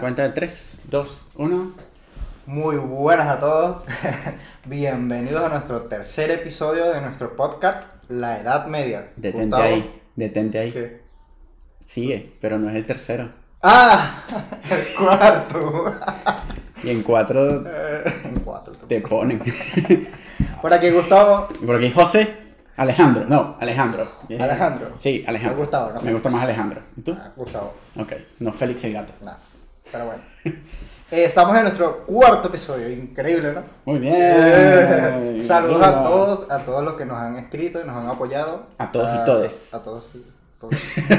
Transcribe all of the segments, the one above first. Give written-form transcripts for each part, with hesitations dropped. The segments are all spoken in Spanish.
cuenta de 3, 2, 1. Muy buenas a todos. Bienvenidos a nuestro tercer episodio de nuestro podcast, La Edad Media. Detente Gustavo. ahí. ¿Qué? Sigue, pero no es el tercero. ¡Ah! El cuarto. Y en 4 En cuatro. te ponen. Por aquí Gustavo. Y por aquí José, Alejandro. Alejandro. Sí, Alejandro. Me gustaba, ¿no? Me gusta más Alejandro. ¿Y tú? Gustavo. Ok, no Félix el gato. Nada. Pero bueno. Estamos en nuestro cuarto episodio. Increíble, ¿no? Muy bien. Saludos Arriba. a todos los que nos han escrito y nos han apoyado. A todos y todes. A todos y todos.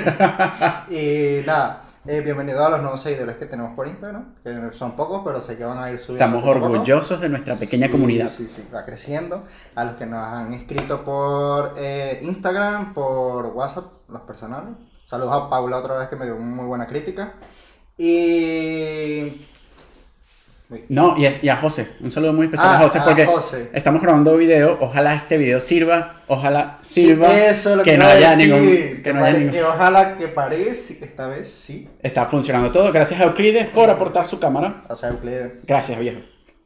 Y nada, bienvenidos a los nuevos seguidores que tenemos por Instagram, que son pocos, pero sé que van a ir subiendo. Estamos poco a poco. orgullosos de nuestra pequeña Sí, comunidad. Sí, va creciendo. A los que nos han escrito por Instagram, por WhatsApp, los personales. Saludos a Paula otra vez que me dio muy buena crítica. Y... No, y a José, un saludo muy especial a José a porque José. estamos grabando video, ojalá este video sirva, Sí, eso es lo que no iba a haya decir, ningún, que no haya ningún. que ojalá que parezca que esta vez sí. Está funcionando todo, gracias a Euclides por aportar su cámara. O sea, Euclides. Gracias, viejo.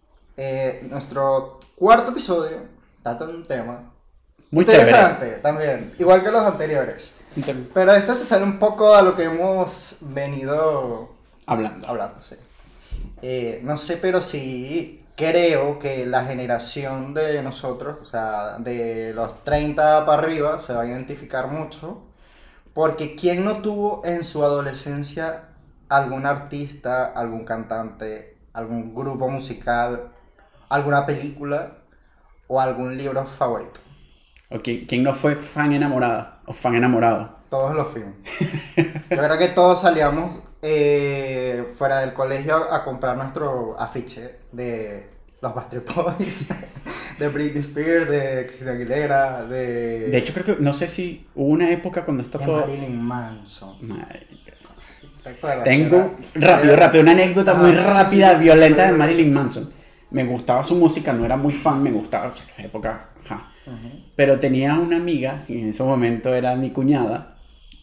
Nuestro cuarto episodio trata de un tema Muy interesante también, igual que los anteriores. chévere. Pero este se sale un poco a lo que hemos venido Hablando. sí. No sé, pero sí creo que la generación de nosotros, o sea, de los 30 para arriba, se va a identificar mucho. Porque ¿quién no tuvo en su adolescencia algún artista, algún cantante, algún grupo musical, alguna película o algún libro favorito? ¿O quién no fue fan enamorada o fan enamorado? Todos los filmes. Yo creo que todos salíamos fuera del colegio a comprar nuestro afiche de los Backstreet Boys, de Britney Spears, de Christina Aguilera, De hecho, creo que, no sé si hubo una época cuando esto de todo... Marilyn Manson. ¿Te acuerdas? Tengo, Era- rápido, una anécdota muy sí, rápida, sí, violenta sí. de Marilyn Manson. Me gustaba su música, no era muy fan, me gustaba, o sea, esa época, ajá. Ujú. Pero tenía una amiga, y en ese momento era mi cuñada,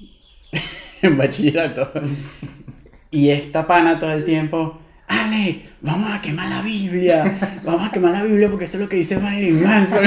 en bachillerato, y esta pana todo el tiempo, Ale, vamos a quemar la Biblia porque eso es lo que dice Marilyn Manson.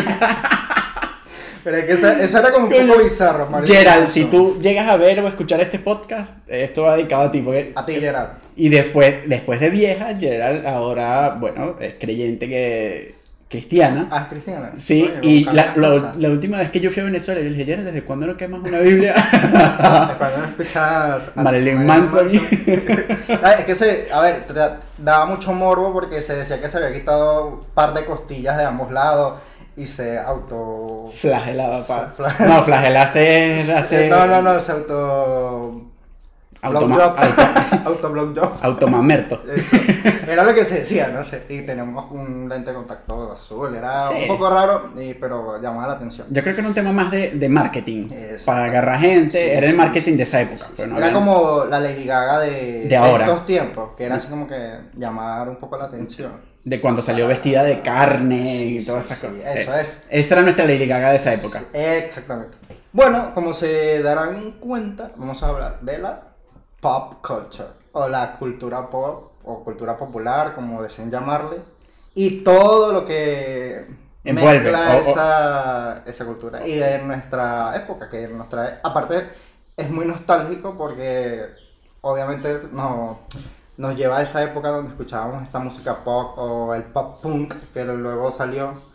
Pero es que eso era como un poco bizarro, Marilyn Gerald, Manson. si tú llegas a ver o escuchar este podcast, esto va dedicado a ti, porque... A ti, Gerard. Y después de vieja, Gerald ahora, bueno, es creyente cristiana. Ah, Cristiana. Sí, Oye, y buscando las cosas. la última vez que yo fui a Venezuela, yo le dije, Gerald, ¿desde cuándo no quemas una Biblia? Cuando no escuchas a Marilyn Manson. Es que a ver, daba mucho morbo porque se decía que se había quitado un par de costillas de ambos lados y se auto... Flagelaba, pa. Fla- No, flagelar hace... No, se auto... Automa- Auto blowjob. Automamerto. Eso. Era lo que se decía, no sé. Y teníamos un lente de contacto azul. Era Sí. un poco raro, pero llamaba la atención. Yo creo que era un tema más de marketing. Exacto. Para agarrar gente, Sí, era el sí, marketing sí, de esa época. Pero no Era había- como la Lady Gaga de ahora. estos tiempos, que era así como que llamar un poco la atención. De cuando salió vestida de carne Sí, y todas sí, esas sí, cosas. eso es. Esa era nuestra Lady Gaga de esa época. Exactamente. Bueno, como se darán cuenta, vamos a hablar de la pop culture, o la cultura pop, o cultura popular, como deseen llamarle, y todo lo que Envuelve, mezcla esa cultura. Y en nuestra época, que aparte es muy nostálgico porque obviamente nos lleva a esa época donde escuchábamos esta música pop o el pop punk, que luego salió.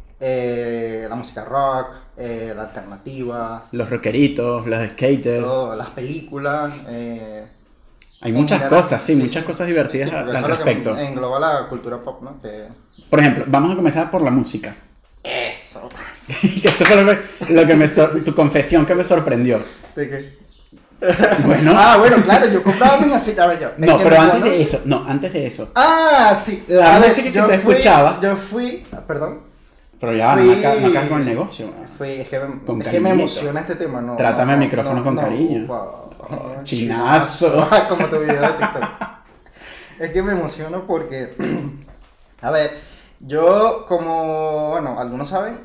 La música rock, la alternativa, Los rockeritos, los skaters. todo, las películas. Hay en muchas general, cosas, sí, muchas cosas divertidas porque al eso es lo que respecto. engloba la cultura pop, ¿no? Por ejemplo, vamos a comenzar por la música. Eso. Que eso fue tu confesión que me sorprendió. ¿De qué? Bueno, Bueno, claro, yo compraba mis afiches. A ver, yo. no, el que pero me antes de conoce- eso, antes de eso. Sí. La A ver, música que yo usted fui- escuchaba. Yo fui. Perdón. Pero ya, Fui- no acabas con el negocio. Es que Con me cariñito. emociona este tema, ¿no? Trátame el micrófono con cariño. Chinazo. Como tu video de TikTok. Es que me emociona porque, a ver, yo como, bueno, algunos saben,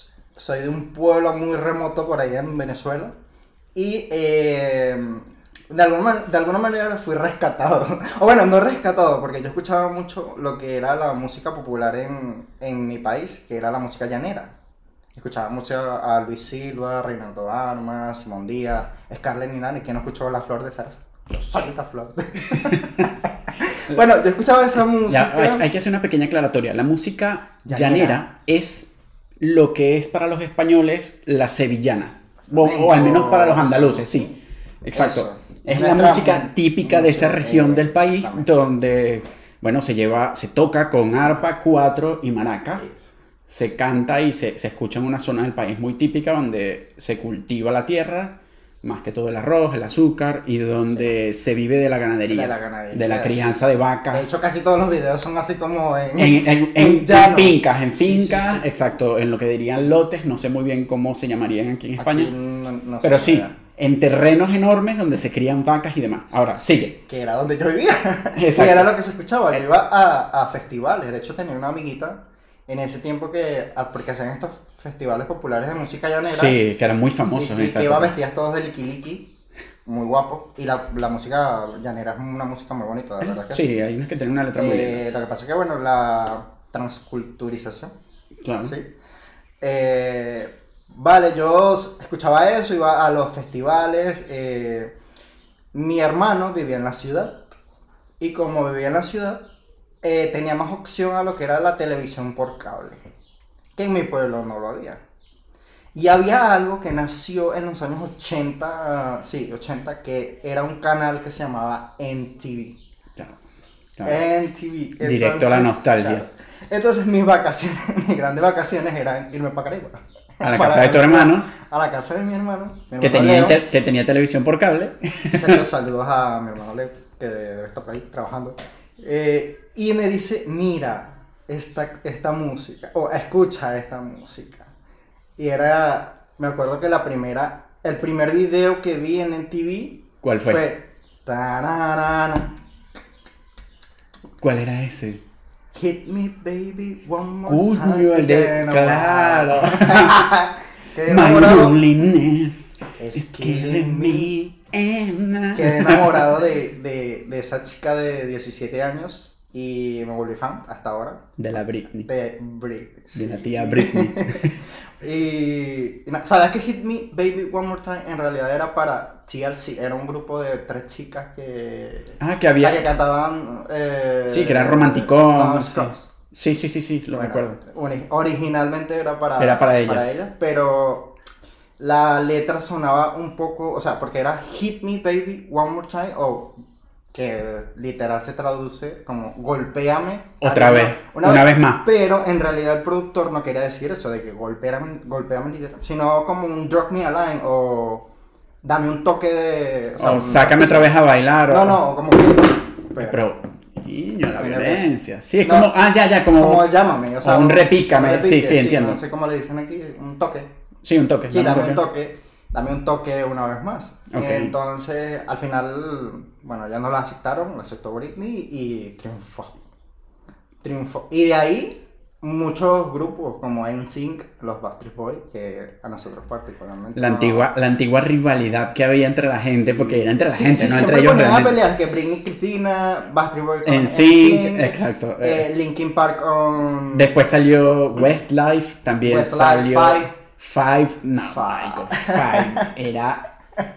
soy de un pueblo muy remoto por allá en Venezuela. Y de alguna manera fui rescatado. O bueno, no rescatado, porque yo escuchaba mucho lo que era la música popular en mi país, que era la música llanera. Escuchaba mucho a Luis Silva, Reinaldo Armas, Simón Díaz, Scarlett Ninani, que no escuchó La Flor de Salsa. Yo soy la flor. Bueno, yo escuchaba esa música. Ya, hay que hacer una pequeña aclaratoria. La música llanera es lo que es para los españoles la sevillana. O al menos para los andaluces, sí. Exacto. Eso. Es la música típica de esa región del país donde, bueno, se toca con arpa, cuatro y maracas. Se canta y se escucha en una zona del país muy típica donde se cultiva la tierra, más que todo el arroz, el azúcar, y donde se vive de la ganadería, de la crianza de vacas. De hecho, casi todos los videos son así como en fincas, sí. exacto, en lo que dirían lotes, no sé muy bien cómo se llamarían aquí en España, Aquí no pero sé, sí, en terrenos enormes donde se crían vacas y demás. Ahora, sigue. Que era donde yo vivía. Exacto. Y era lo que se escuchaba. Yo iba a festivales. De hecho, tenía una amiguita en ese tiempo porque hacían estos festivales populares de música llanera. Sí, que eran muy famosos en esa que iba época. vestidas todos de liqui, muy guapo. Y la música llanera es una música muy bonita, de verdad que Sí, hay unas que tienen una letra muy linda. Lo que pasa es que, bueno, la transculturización. Claro. Sí. Vale, yo escuchaba eso, iba a los festivales. Mi hermano vivía en la ciudad. Y como vivía en la ciudad, tenía más opción a lo que era la televisión por cable. Que en mi pueblo no lo había. Y había algo que nació en los años 80, 80, que era un canal que se llamaba MTV. Claro. MTV. Directo a la nostalgia. Claro. Entonces mis vacaciones, mis grandes vacaciones eran irme para Caribe. A la casa de tu hermano. A la casa de mi hermano. Que tenía televisión por cable. Saludos a mi hermano Leo, que debe estar por ahí trabajando. Y me dice, mira esta música, o escucha esta música. Y me acuerdo que el primer video que vi en MTV. ¿Cuál fue? Fue tararana. ¿Cuál era ese? Hit me baby one more Coño, time. el de... Claro. Quedé My enamorado. loneliness is is killing me. Quedé enamorado de esa chica de 17 años y me volví fan hasta ahora. De la Britney. De Britney. De la tía Britney. ¿Sabes que Hit Me Baby One More Time en realidad era para TLC? Era un grupo de 3 chicas que que cantaban sí, que eran romanticón. Sí, lo recuerdo. Originalmente era para ella, pero la letra sonaba un poco, o sea, porque era Hit Me Baby One More Time, o que literal se traduce como golpéame otra vez, una vez más. Pero en realidad el productor no quería decir eso de que golpéame literal, sino como un drop me a line o dame un toque de... O sácame otra vez a bailar. No, como que... Pero niño, la violencia. Sí, es como... Como llámame, o sea... un repícame, sí, entiendo. No sé cómo le dicen aquí, un toque. Sí, un toque. Sí, dame un toque una vez más. Okay. Entonces, al final, bueno, ya no la aceptaron, la aceptó Britney y triunfó. Y de ahí, muchos grupos como NSYNC, los Backstreet Boys, que a nosotros particularmente... La antigua rivalidad que había entre la gente, porque era entre la gente, no entre ellos. ellos realmente. Peleas que Britney Cristina, Backstreet Boys con NSYNC, exacto. Linkin Park con... Después salió Westlife, también salió... Five. Era...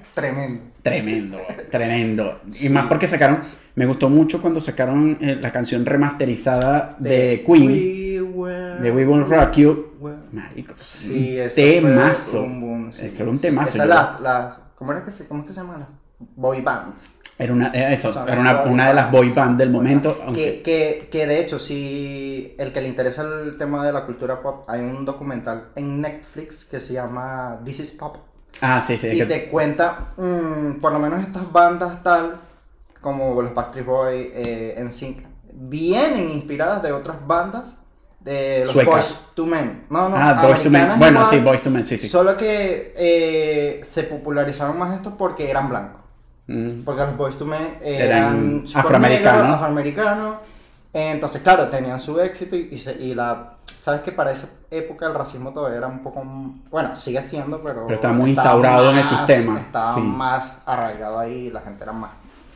Tremendo. Y más porque me gustó mucho cuando sacaron la canción remasterizada de Queen, de We Will Rock You. Marico, sí, un temazo. Eso era un temazo. ¿Cómo es que se llaman? Las boy bands. Era una de las boy bands del momento. Que de hecho, si el que le interesa el tema de la cultura pop, hay un documental en Netflix que se llama This is Pop. Sí. Y te cuenta, por lo menos estas bandas tal, como los Backstreet Boys, NSYNC, vienen inspiradas de otras bandas de los suecas. Boyz II Men. Boyz II Men. Bueno, igual, sí, Boyz II Men, sí. Solo que se popularizaron más estos porque eran blancos. Porque los Boyz II Men eran afroamericanos. Entonces, claro, tenían su éxito y sabes que para esa época el racismo todavía era un poco, bueno, sigue siendo, pero está muy estaba instaurado en el más- sistema. Estaba Sí. más arraigado ahí, la gente era más.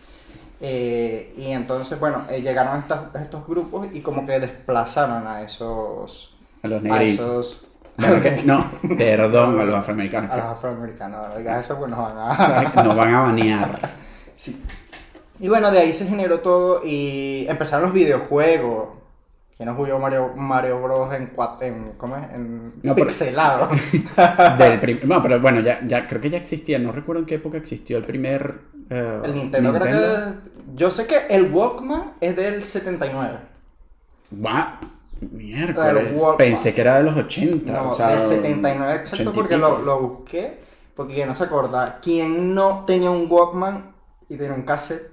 Y entonces, bueno, llegaron estos grupos y como que desplazaron a esos... A los A negritos. esos... Bueno, no, perdón, a los afroamericanos. A los afroamericanos, no digas eso, pues nos van O a... sea, nos van a banear. Sí. Y bueno, de ahí se generó todo y empezaron los videojuegos. ¿Quién no jugó Mario Bros. ¿Cómo es? En No, pero- pixelado? No, pero bueno, ya creo que ya existía. No recuerdo en qué época existió el primer. El Nintendo, creo que... Yo sé que el Walkman es del 79. Va, miércoles. El Walkman. Pensé que era de los 80. No, o sea, del 79 exacto 80 y porque pico. lo busqué. Porque yo no se acuerda. ¿Quién no tenía un Walkman y tenía un cassette?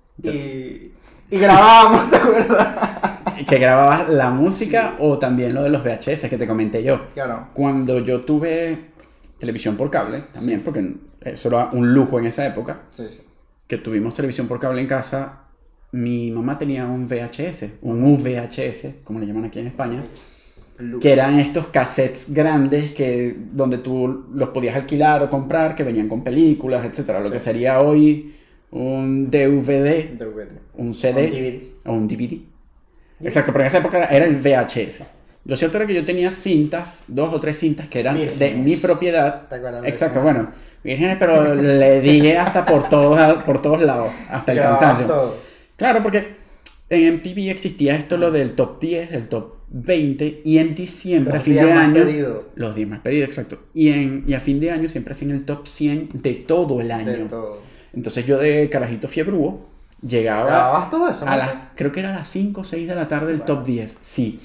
Y grabábamos, ¿te acuerdas? Que grababas la música o también lo de los VHS que te comenté yo. Claro. Cuando yo tuve televisión por cable, también, porque eso era un lujo en esa época, Sí, sí. que tuvimos televisión por cable en casa, mi mamá tenía un VHS, un VHS, como le llaman aquí en España, que eran estos cassettes grandes donde tú los podías alquilar o comprar, que venían con películas, etcétera. Lo Sí. que sería hoy un DVD, DVD. un CD Un DVD. o un DVD. Exacto, pero en esa época era el VHS. Lo cierto era que yo tenía cintas, 2 o 3 cintas que eran de Vírgenes. mi propiedad. ¿Te acuerdas de Exacto, eso? bueno, vírgenes, pero le dije hasta por todos lados, hasta el Grababas cansancio. todo. Claro, porque en MTV existía esto lo del top 10, el top 20, y en diciembre, Los a fin de 10 más año... pedidos. Los 10 más pedidos, exacto. Y a fin de año siempre hacían el top 100 de todo el año. De todo. Entonces yo de carajito fiebrúo llegaba ¿Grababas todo eso? a ¿no? creo que era a las 5 o 6 de la tarde el top 10, sí.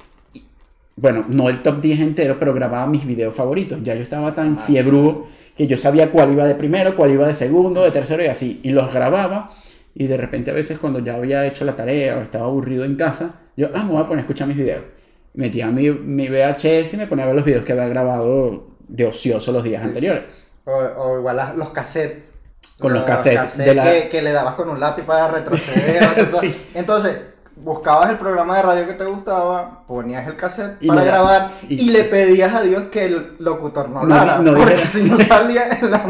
Bueno, no el top 10 entero, pero grababa mis videos favoritos. Ya yo estaba tan fiebrúo que yo sabía cuál iba de primero, cuál iba de segundo, de tercero y así. Y los grababa y de repente a veces cuando ya había hecho la tarea o estaba aburrido en casa, yo, me voy a poner a escuchar mis videos. Metía mi VHS y me ponía a ver los videos que había grabado de ocioso los días anteriores. O igual los cassettes. Con los cassettes de la- que le dabas con un lápiz para retroceder. Sí. Entonces, buscabas el programa de radio que te gustaba, ponías el cassette Y para le- grabar y- y le pedías a Dios que el locutor no No, hablara. no porque dijera- si no salía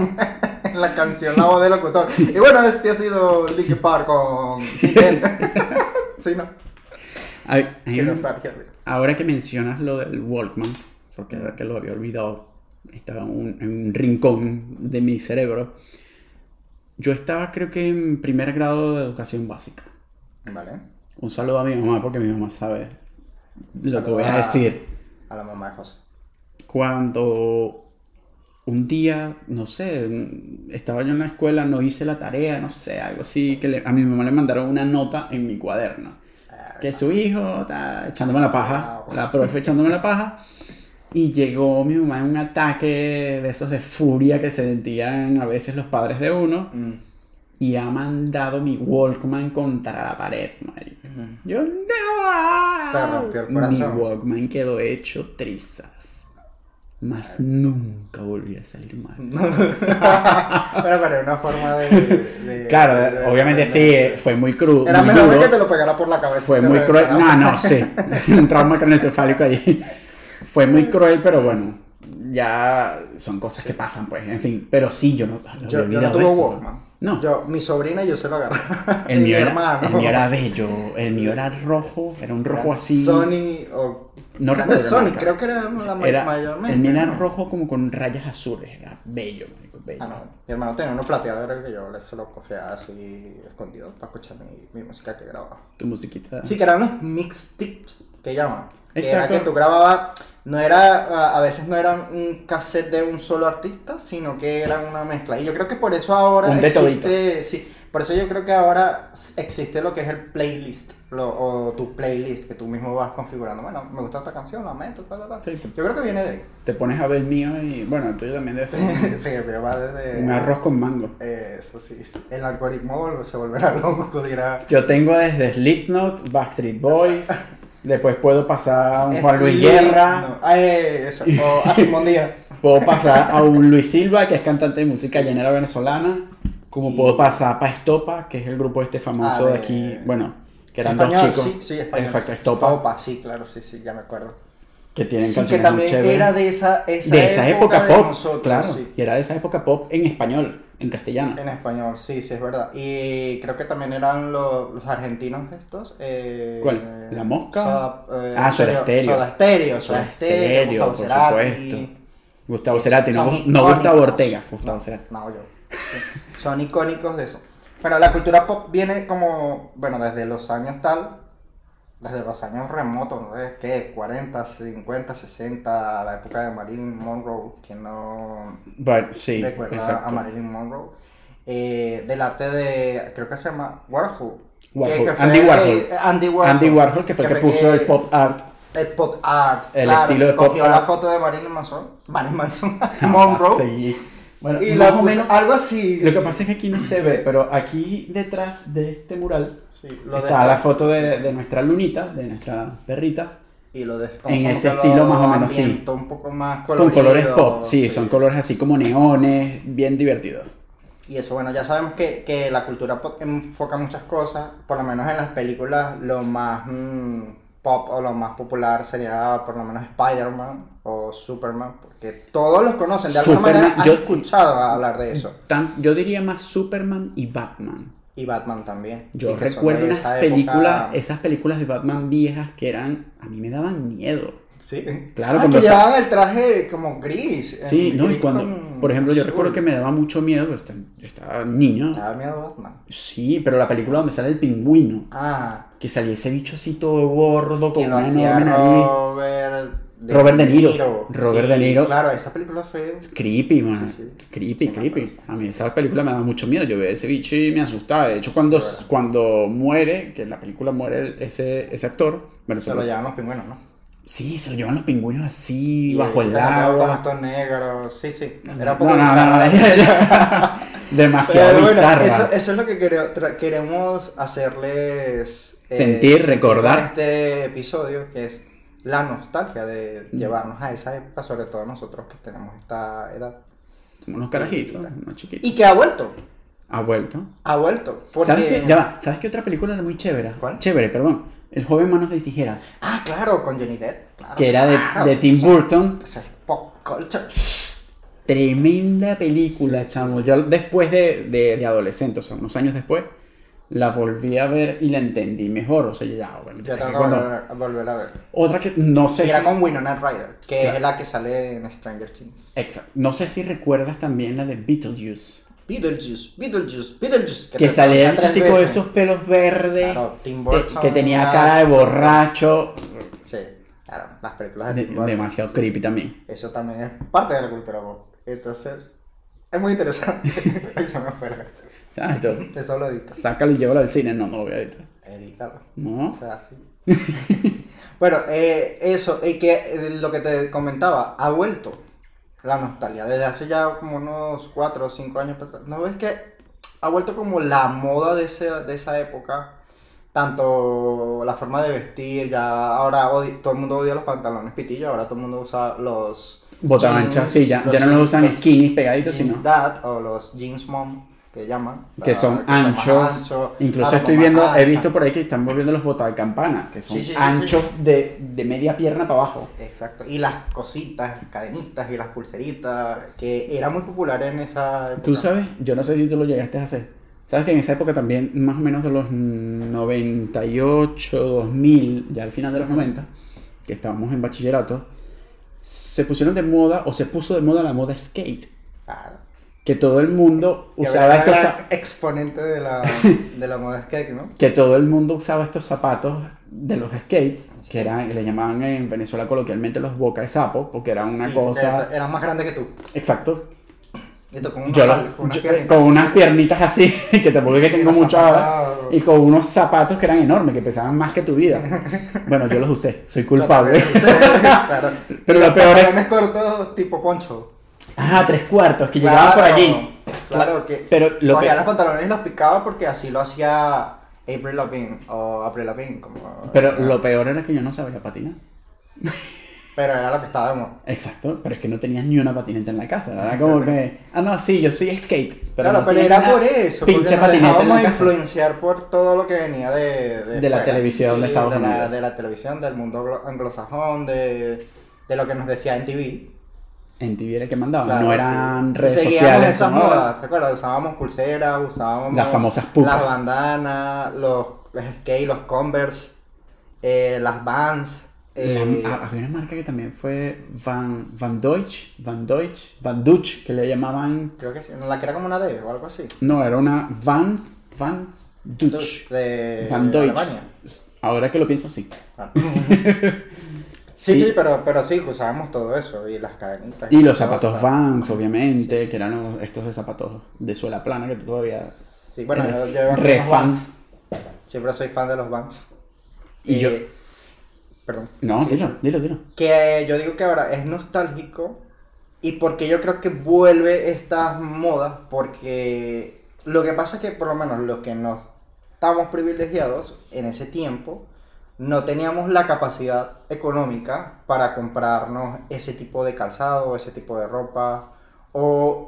en la canción la voz del locutor. Y bueno, este ha sido Linkin Park con Miguel. Sí, ¿no? Qué nostalgia. Ahora que mencionas lo del Walkman, porque era que lo había olvidado, estaba en un rincón de mi cerebro. Yo estaba creo que en primer grado de educación básica. Vale. Un saludo a mi mamá porque mi mamá sabe lo que voy a decir. A la mamá de José. Cuando un día, no sé, estaba yo en la escuela, no hice la tarea, no sé, algo así, que a mi mamá le mandaron una nota en mi cuaderno. Que su hijo está echándome la paja, la profe echándome la paja. Y llegó mi mamá en un ataque de esos de furia que se sentían a veces los padres de uno. Y ha mandado mi Walkman contra la pared, marico. Yo no. Te rompió el Mi corazón. Walkman quedó hecho trizas. Más nunca volví a salir mal. Pero era una forma de Claro, obviamente sí, fue muy crudo. Era muy mejor duro. que te lo pegara por la cabeza. Fue y te muy cruel. reventara. No, sí. Un trauma craneoencefálico ahí. Fue muy cruel, pero bueno. Ya son cosas que pasan, pues. En fin. Pero sí, yo no. Yo no tuve Walkman. No. Mi sobrina y yo se lo agarré. El Y mío, mi era, hermano. el mío era bello. El mío era rojo. Era un rojo así. Sony o... No Eran recuerdo de la Sony, marca. creo que era la Era, mayormente. el mío era ¿no? rojo como con rayas azules. Era bello, marico, bello. Ah, no. Mi hermano tenía uno plateado, era el que yo se lo cogía así escondido para escuchar mi música que grababa. Tu musiquita. Sí, que eran los mixtapes que llaman. Que Exacto. era que tú grababas, no era, a veces no era un cassette de un solo artista, sino que era una mezcla. Y yo creo que por eso ahora Un de existe, sí, por eso yo creo que ahora existe lo que es el playlist, o tu playlist, que tú mismo vas configurando. Bueno, me gusta esta canción, la meto, ta, ta, ta. Sí, Yo creo que viene de ahí. Te pones a ver el mío y bueno, el tuyo también debe ser Sí, me va desde... un arroz con mango. Eso sí, el algoritmo se volverá loco, dirá... Yo tengo desde Slipknot, Backstreet Boys, después puedo pasar a un Juan Luis Slipknot, Guerra, eso, o a Simón Díaz. puedo pasar a un Luis Silva, que es cantante de música llanera venezolana, como puedo pasar a Pa Estopa, que es el grupo este famoso Ah, de aquí, bueno, que eran dos Español, chicos. sí, español. Exacto, Estopa. Sí, claro, sí, ya me acuerdo. que tienen Sí, que canciones muy también chéveres. era de esa De esa época de pop, nosotros, claro. sí. Y era de esa época pop en español, en castellano. En español, sí, sí, es verdad. Y creo que también eran los argentinos estos. ¿Cuál? ¿La Mosca? Soda Stereo. Soda Stereo, Gustavo por Cerati. supuesto. Gustavo Sí, Cerati, no, son no icónicos. Gustavo Ortega, Gustavo Cerati. No, yo. Sí. Son icónicos de eso. Bueno, la cultura pop viene como, bueno, desde los años desde los años remotos, ¿no? Es que 40, 50, 60, la época de Marilyn Monroe, que no Bueno, sí, recuerda exacto. a Marilyn Monroe. Del arte de, creo que se llama Warhol. Warhol. Que fue Andy Warhol. Andy Warhol. Andy Warhol, que fue el que puso el pop art. El pop art. El claro, estilo de pop cogió la art. foto de Marilyn Manson, Monroe. Sí. Bueno, Y más la o puso, menos. algo así. Lo que pasa es que aquí no se ve, pero aquí detrás de este mural Sí, está la foto de nuestra lunita, de nuestra perrita, y lo en ese estilo más o menos, sí. ambientó un poco más con colorido. colores pop, sí, son colores así como neones, bien divertidos. Y eso, bueno, ya sabemos que la cultura pop enfoca muchas cosas, por lo menos en las películas lo más pop o lo más popular sería por lo menos Spider-Man o Superman, porque todos los conocen, de alguna Superman, manera han yo- escuchado hablar de eso. Yo diría más Superman y Batman. Y Batman también. Yo Sí, que son recuerdo de unas esa películas, época. esas películas de Batman viejas que eran, a mí me daban miedo. Sí. Claro, Ah, cuando que sa- llevaban el traje como gris. Sí, no, y gris cuando, con por ejemplo, yo azul. recuerdo que me daba mucho miedo, pues, yo estaba niño. Me daba miedo Batman. Sí, pero la película donde sale el pingüino, Ah, que salía ese bicho así todo gordo, con que lo una hacía enorme nariz. Robert De Niro. Robert Sí, De Niro. Claro, esa película fue. Creepy, man. Sí, sí. Creepy, Sí, me creepy. acuerdo. A mí esa película me daba mucho miedo. Yo veía ese bicho y me asustaba. De hecho, Sí, cuando muere, que en la película muere ese actor, bueno, Se lo llevaban los pingüinos, ¿no? sí, se lo llevan los pingüinos así, Y bajo el con agua. estos negros. Sí, sí. Era No, un poco no, bizarro. no. Demasiado Pero bueno, bizarra. eso es lo que queremos hacerles Sentir, recordar. con este episodio, que es la nostalgia de llevarnos a esa época, sobre todo nosotros que tenemos esta edad. Somos unos carajitos, unos chiquitos. Y que ha vuelto. Ha vuelto. Ha vuelto. Porque... ¿Sabes qué? Ya va. ¿Sabes qué otra película era muy chévere? ¿Cuál? Chévere, perdón. El joven manos de tijera. Ah, claro, con Johnny Depp. Claro, Que era claro. de Tim Burton. Pues es pop culture. Tremenda película, chamo. Yo después de adolescente, o sea, unos años después, la volví a ver y la entendí mejor. O sea, ya, bueno, Yo es tengo que que cuando- volver a ver. Otra que no sé Y si... era con Winona Ryder, que Claro. es la que sale en Stranger Things. Exacto. No sé si recuerdas también la de Beetlejuice. Beetlejuice. Que salía el tres chico de veces. esos pelos verdes, Claro, Tim que, Burton, que tenía era- cara de borracho. Sí, claro, las películas de Tim Burton. Demasiado creepy también. Eso también es parte de la cultura pop. Entonces, es muy interesante. Eso me fue. Ah, yo, Eso lo edito. sácalo y llévalo al cine. No, no lo voy a editar. Edítalo. No. O sea, sí. Bueno, eso, y que lo que te comentaba, ha vuelto la nostalgia desde hace ya como unos 4 o 5 años para atrás. ¿No ves que ha vuelto como la moda de esa época? Tanto la forma de vestir, ya ahora todo el mundo odia los pantalones pitillos, ahora todo el mundo usa los Bota jeans, ancha, sí, ya no los jeans- usan skinny pegaditos, jeans sino dad o los jeans mom que llaman, que son más anchos. anchos, Incluso claro, estoy con viendo, más he ancha. visto por ahí que están volviendo los botas de campana, que son Sí, sí, sí, anchos de media pierna para abajo. Exacto, y las cositas, las cadenitas y las pulseritas, que era muy popular en esa época. Tú sabes, yo no sé si tú lo llegaste a hacer. Sabes que en esa época también, más o menos de los 98, 2000, ya al final de los 90, que estábamos en bachillerato, se pusieron de moda, o se puso de moda la moda skate. Claro. Que todo el mundo Que usaba era estos gran exponente de la moda skate, ¿no? que todo el mundo usaba estos zapatos de los skates, que le llamaban en Venezuela coloquialmente los boca de sapo, porque era una Sí, cosa... porque eran más grandes que tú. Exacto. Y tú con unas, Yo piernitas con así. unas piernitas así, que tampoco es que tengo los mucho ahora, zapatos. y con unos zapatos que eran enormes, que pesaban más que tu vida. Bueno, yo los usé, soy culpable. Sí, claro. Pero Y lo los peor es... pantalones cortos tipo poncho. Ah, 3/4, que llegaban por allí. Claro, que Pero lo cogía peor... los pantalones y los picaba porque así lo hacía Avril Lavigne o Avril Lavigne, como... Pero lo peor era que yo no sabía patinar. Pero era lo que estaba de moda. Exacto, pero es que no tenías ni una patineta en la casa, era como que, no, sí, yo soy skate, pero Claro, no pero tienes era una por eso, pinche porque nos patineta en la dejábamos casa. influenciar por todo lo que venía De la fuera. televisión de Estados Unidos. De la televisión, del mundo anglosajón, de lo que nos decía en TV. En TV era el que mandaba, Claro, no sí. eran Y redes seguíamos sociales esas como ahora. modas, ¿te acuerdas? Usábamos pulseras, usábamos Las famosas pucas. las bandanas, los skate, los Converse, las Vans. Había una marca que también fue Van Dutch, que le llamaban, Creo que sí, la que era como una D o algo así. no, era una Vans Dutch, De Van Deutsch. Alemania. Ahora que lo pienso, sí. Ah. Sí. Sí, pero sí, usábamos todo eso y las cadenitas. Y los todo, zapatos o sea, Vans, obviamente, que eran estos de zapatos de suela plana que tú todavía... Sí, bueno, eres yo veo re los fan. Vans. Siempre soy fan de los Vans. Y yo... Perdón. No, Sí. dilo. Que yo digo que ahora es nostálgico y porque yo creo que vuelve estas modas porque lo que pasa es que por lo menos los que no estábamos privilegiados en ese tiempo no teníamos la capacidad económica para comprarnos ese tipo de calzado, ese tipo de ropa o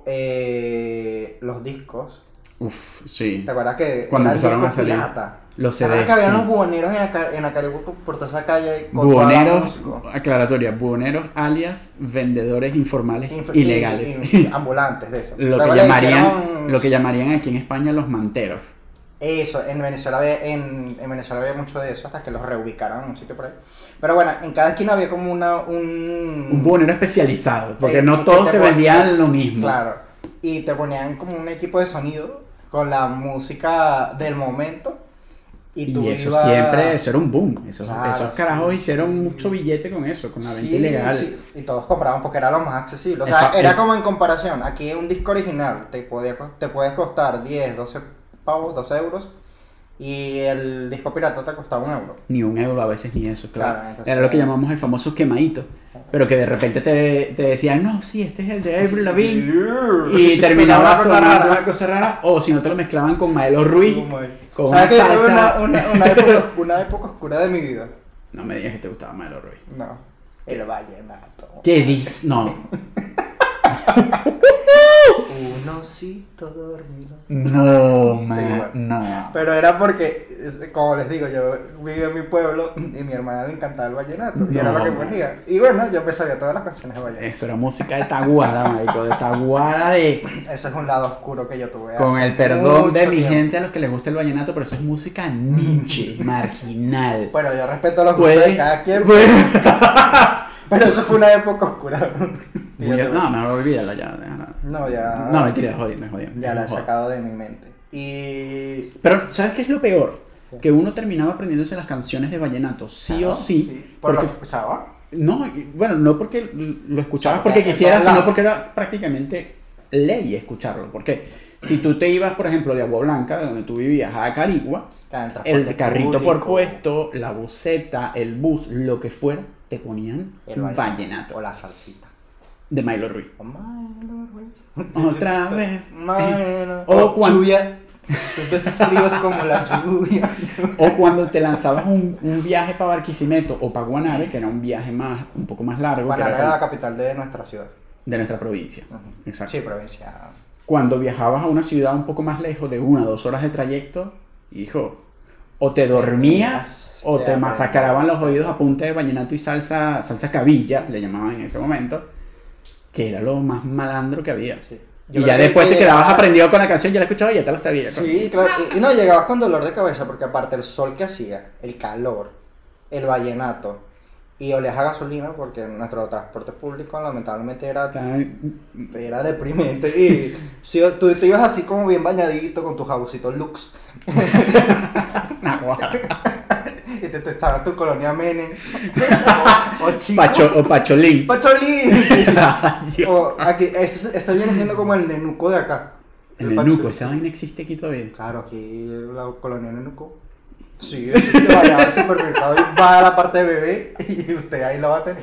los discos. Uf, sí. ¿Te acuerdas que Cuando eran empezaron a discos salir pirata? los ¿Te acuerdas CDs, que habían sí. los buhoneros en Acaribuco por toda esa calle con toda la Buhoneros, música? aclaratoria, buhoneros alias vendedores informales Sí, ilegales. ambulantes de eso. Lo Luego que le llamarían, hicieron- lo que llamarían aquí en España los manteros. Eso, en Venezuela en Venezuela había mucho de eso hasta que los reubicaron en un sitio por ahí. Pero bueno, en cada esquina había como Un buhonero especializado, porque y no que todos te ponían- vendían lo mismo. Claro. Y te ponían como un equipo de sonido con la música del momento. Y tú Y eso ibas- siempre, eso era un boom. Esos Claro, carajos sí, hicieron sí, mucho sí. billete con eso, con la venta Sí, ilegal. sí, y todos compraban porque era lo más accesible. O sea, era como en comparación. Aquí un disco original te puede costar 10, 12 pavos, 12 euros. Y el disco pirata te costaba €1. Ni €1 a veces, ni eso, claro. Claro, entonces- Era lo que llamamos el famoso quemadito. Pero que de repente te decían, no, sí, este es el de Avril Lavigne. Y terminaba sonando una cosa rara. O si no, te lo mezclaban con Maelo Ruiz. Con una ¿Sabes qué? salsa. Una época oscura de mi vida. No me digas que te gustaba Maelo Ruiz. No, el vallenato. ¿Qué dices? No. Un osito dormido. No, Sí, man, bueno. no. Pero era porque, como les digo, yo vivía en mi pueblo y mi hermana le encantaba el vallenato. Y era No, lo que man. ponía. Y bueno, yo me sabía todas las canciones de vallenato. Eso era música de Taguara, marico. De Taguara de... Ese es un lado oscuro que yo tuve. Con hace el perdón de mucho mi tiempo. gente a los que les gusta el vallenato, pero eso es música niche, marginal. Bueno, yo respeto los gustos Puede- de cada quien. puede- Pero eso fue una época oscura. Y yo tuve- No, mejor olvídala ya. déjala. No, ya. No, mentira, jodiendo. Ya la he Joder. sacado de mi mente. Y. Pero, ¿sabes qué es lo peor? Que uno terminaba aprendiéndose las canciones de vallenato, sí o sí. Por lo Porque, que escuchaba. no, bueno, no porque lo escuchabas O sea, porque en quisieras, todos sino lados. porque era prácticamente ley escucharlo. Porque si tú te ibas, por ejemplo, de Agua Blanca, de donde tú vivías, a Carigua, el carrito por puesto, la buseta, el bus, lo que fuera, te ponían El vallenato O la salsita. de Milo Ruiz. O Milo Ruiz. Otra vez. Milo. O cuando- lluvia. Tus besos fríos como la lluvia. O cuando te lanzabas un viaje para Barquisimeto o para Guanare, que era un viaje un poco más largo, que Guanare era era la capital de nuestra ciudad. de nuestra provincia. Ujú. Exacto. Sí, provincia. Cuando viajabas a una ciudad un poco más lejos, de 1 a 2 horas de trayecto, hijo, o te dormías o te masacraban los oídos a punta de vallenato y salsa cabilla, le llamaban en ese momento, que era lo más malandro que había. Sí. Y ya después te quedabas aprendido con la canción, ya la escuchabas y ya te la sabías. Sí, claro. Y no, llegabas con dolor de cabeza porque aparte el sol que hacía, el calor, el vallenato y olías a gasolina porque nuestro transporte público lamentablemente era deprimente. Y si tú te ibas así como bien bañadito con tu jaboncito Lux y te testaban tu colonia Menem o chico. O Pacholín. Pacholín. Dios. O aquí, eso viene siendo como el nenuco de acá. El Nenuco, esa vaina existe aquí todavía. Claro, aquí la colonia Nenuco. Sí, eso te vaya al supermercado y va a la parte de bebé y usted ahí lo va a tener.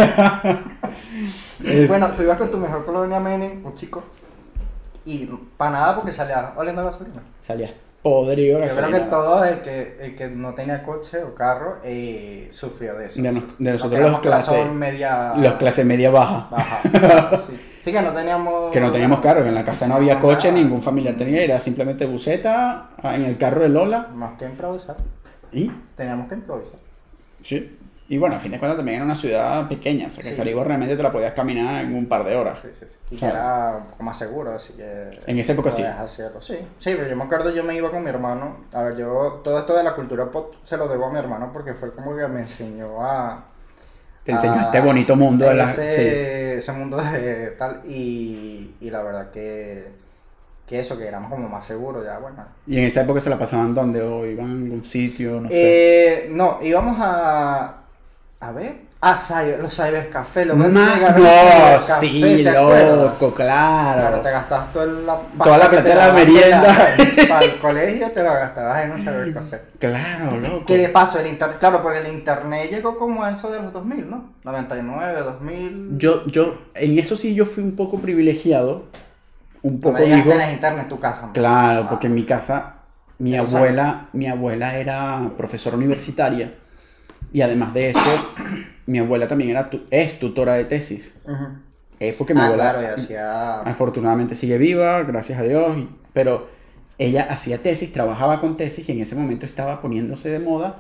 Bueno, tú ibas con tu mejor colonia Menem, un chico, y para nada porque salía oliendo a gasolina. Salía. podrido de Yo creo que gasolina. todo el que no tenía coche o carro sufrió de eso. De nosotros Nos quedamos los clase media baja. baja. Sí. Sí, que no teníamos... Que no teníamos carro, que en la casa no había coche, nada. ningún familiar tenía, era simplemente buseta en el carro de Lola Más que improvisar. y Teníamos que improvisar. sí. Y bueno, a fin de cuentas también era una ciudad pequeña, o sea que Sí. Caribo realmente te la podías caminar en un par de horas. Sí. Y que era un poco más seguro, así que... En esa época sí. podías hacerlo. Sí, pero yo me acuerdo, yo me iba con mi hermano. A ver, yo todo esto de la cultura pop se lo debo a mi hermano porque fue como que me enseñó a... Te enseñó este bonito mundo de la... Sí. ese mundo de tal. Y la verdad que eso, que éramos como más seguros, ya, bueno. Y en esa época se la pasaban donde o iban a algún sitio, no sé. No, íbamos a ver, los cybercafés, lo que No, llegaron los cybercafés, sí, ¿te acuerdas? loco, Claro, claro. te gastabas Toda la plata de la merienda. Para el colegio te lo gastabas en un cybercafé. Claro, loco. Que de paso, el internet, claro, porque el internet llegó como a eso de los 2000, ¿no? 99, 2000. En eso sí yo fui un poco privilegiado, un Tú poco me digas, digo, tenés internet en tu casa, ¿no? claro, porque en mi casa, mi Ya lo abuela era profesora universitaria y además de eso, mi abuela también es tutora de tesis. Ujú. Es porque mi abuela Claro, y hacía... afortunadamente sigue viva, gracias a Dios, pero ella hacía tesis, trabajaba con tesis y en ese momento estaba poniéndose de moda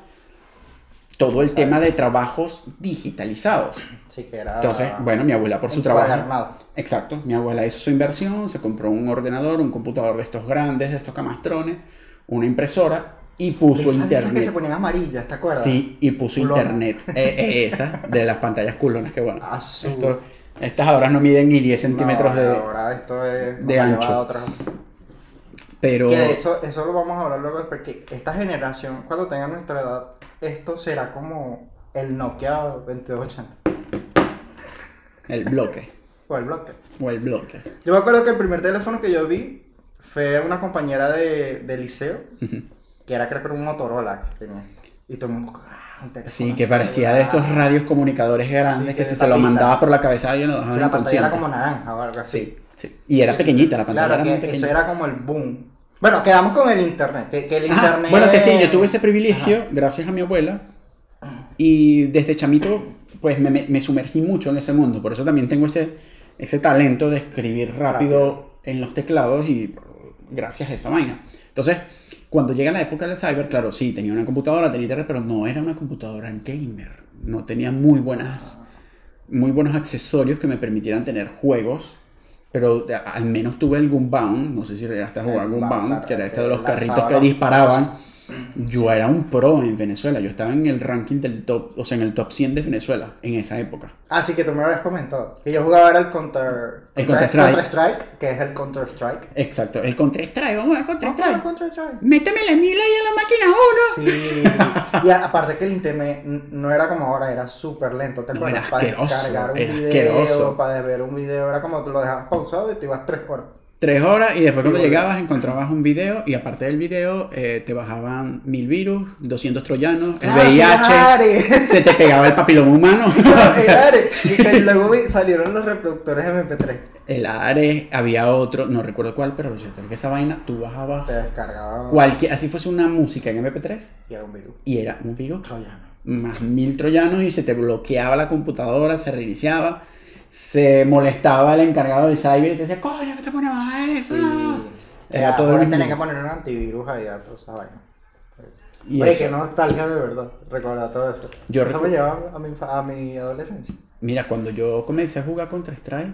todo el tema de trabajos digitalizados. Sí, que era... Entonces, bueno, mi abuela por su trabajo... encuadernado. Exacto, mi abuela hizo su inversión, se compró un ordenador, un computador de estos grandes, de estos camastrones, una impresora y puso Esas bichas que internet. se ponían amarillas, ¿te acuerdas? Sí, y puso Culona. internet. Esa, de las pantallas culonas, que bueno. Azul. Estas ahora no miden ni 10 centímetros No, de... ahora esto es... de nos ha ancho. llevado a otra- Pero... Que de hecho, eso lo vamos a hablar luego, porque esta generación, cuando tenga nuestra edad, esto será como el Nokia 2280 El bloque. o el bloque. O el bloque. Yo me acuerdo que el primer teléfono que yo vi fue una compañera de liceo, que era creo que era un Motorola que tenía. Y todo el mundo, un teléfono Sí, que así, parecía de estos radios comunicadores grandes Sí, que que si de se lo tapita. mandabas por la cabeza a alguien lo que dejaban la pantalla era inconsciente. como naranja o algo así. Sí, sí. Y era pequeñita, la pantalla Claro, era muy que pequeñita. eso era como el boom. Bueno, quedamos con el internet, que el internet... Bueno, que sí, yo tuve ese privilegio gracias a mi abuela y desde chamito pues me sumergí mucho en ese mundo, por eso también tengo ese talento de escribir rápido en los teclados y gracias a esa vaina. Entonces, cuando llega la época del cyber, claro, sí, tenía una computadora, tenía internet, pero no era una computadora gamer, no tenía muy buenos accesorios que me permitieran tener juegos. Pero al menos tuve el Gunbound, no sé si llegaste a jugar El Gunbound, Gunbound, que era este que de los lanzaba carritos que los- disparaban. Yo era un pro en Venezuela, yo estaba en el ranking del top, o sea, en el top 100 de Venezuela en esa época. Así que tú me habías comentado. Que yo jugaba era el Counter-Strike, que es el Counter-Strike. Exacto, el Counter-Strike, vamos a ver Counter-Strike. Counter-Strike. Méteme la mila ahí a la máquina 1. Sí. Y aparte que el internet no era como ahora, era súper lento. ¿Te No, acuerdas? era Para asqueroso, descargar un era video, asqueroso. para ver un video, era como tú lo dejabas pausado y te ibas 3 horas. 3 horas y después cuando Y volver. llegabas encontrabas un video y aparte del video te bajaban 1000 virus, 200 troyanos, el ¡Ah, VIH, claro! se te pegaba el papiloma humano. Y que luego salieron los reproductores MP3. El Ares, había otro, no recuerdo cuál, pero yo creo que esa vaina tú bajabas Te descargaban. así fuese una música en MP3 Y era un virus. y era un virus Troyano. más 1000 troyanos y se te bloqueaba la computadora, se reiniciaba, se molestaba el encargado del cyber y te decía, coño, ¿qué te pones a bajar eso? Era todo el Ahora mismo. tenés que poner un antivirus ahí a toda esa vaina. Y Oye, eso. qué nostalgia de verdad, recordar todo eso. Yo Eso me recu- lleva a mi adolescencia. Mira, cuando yo comencé a jugar Counter-Strike,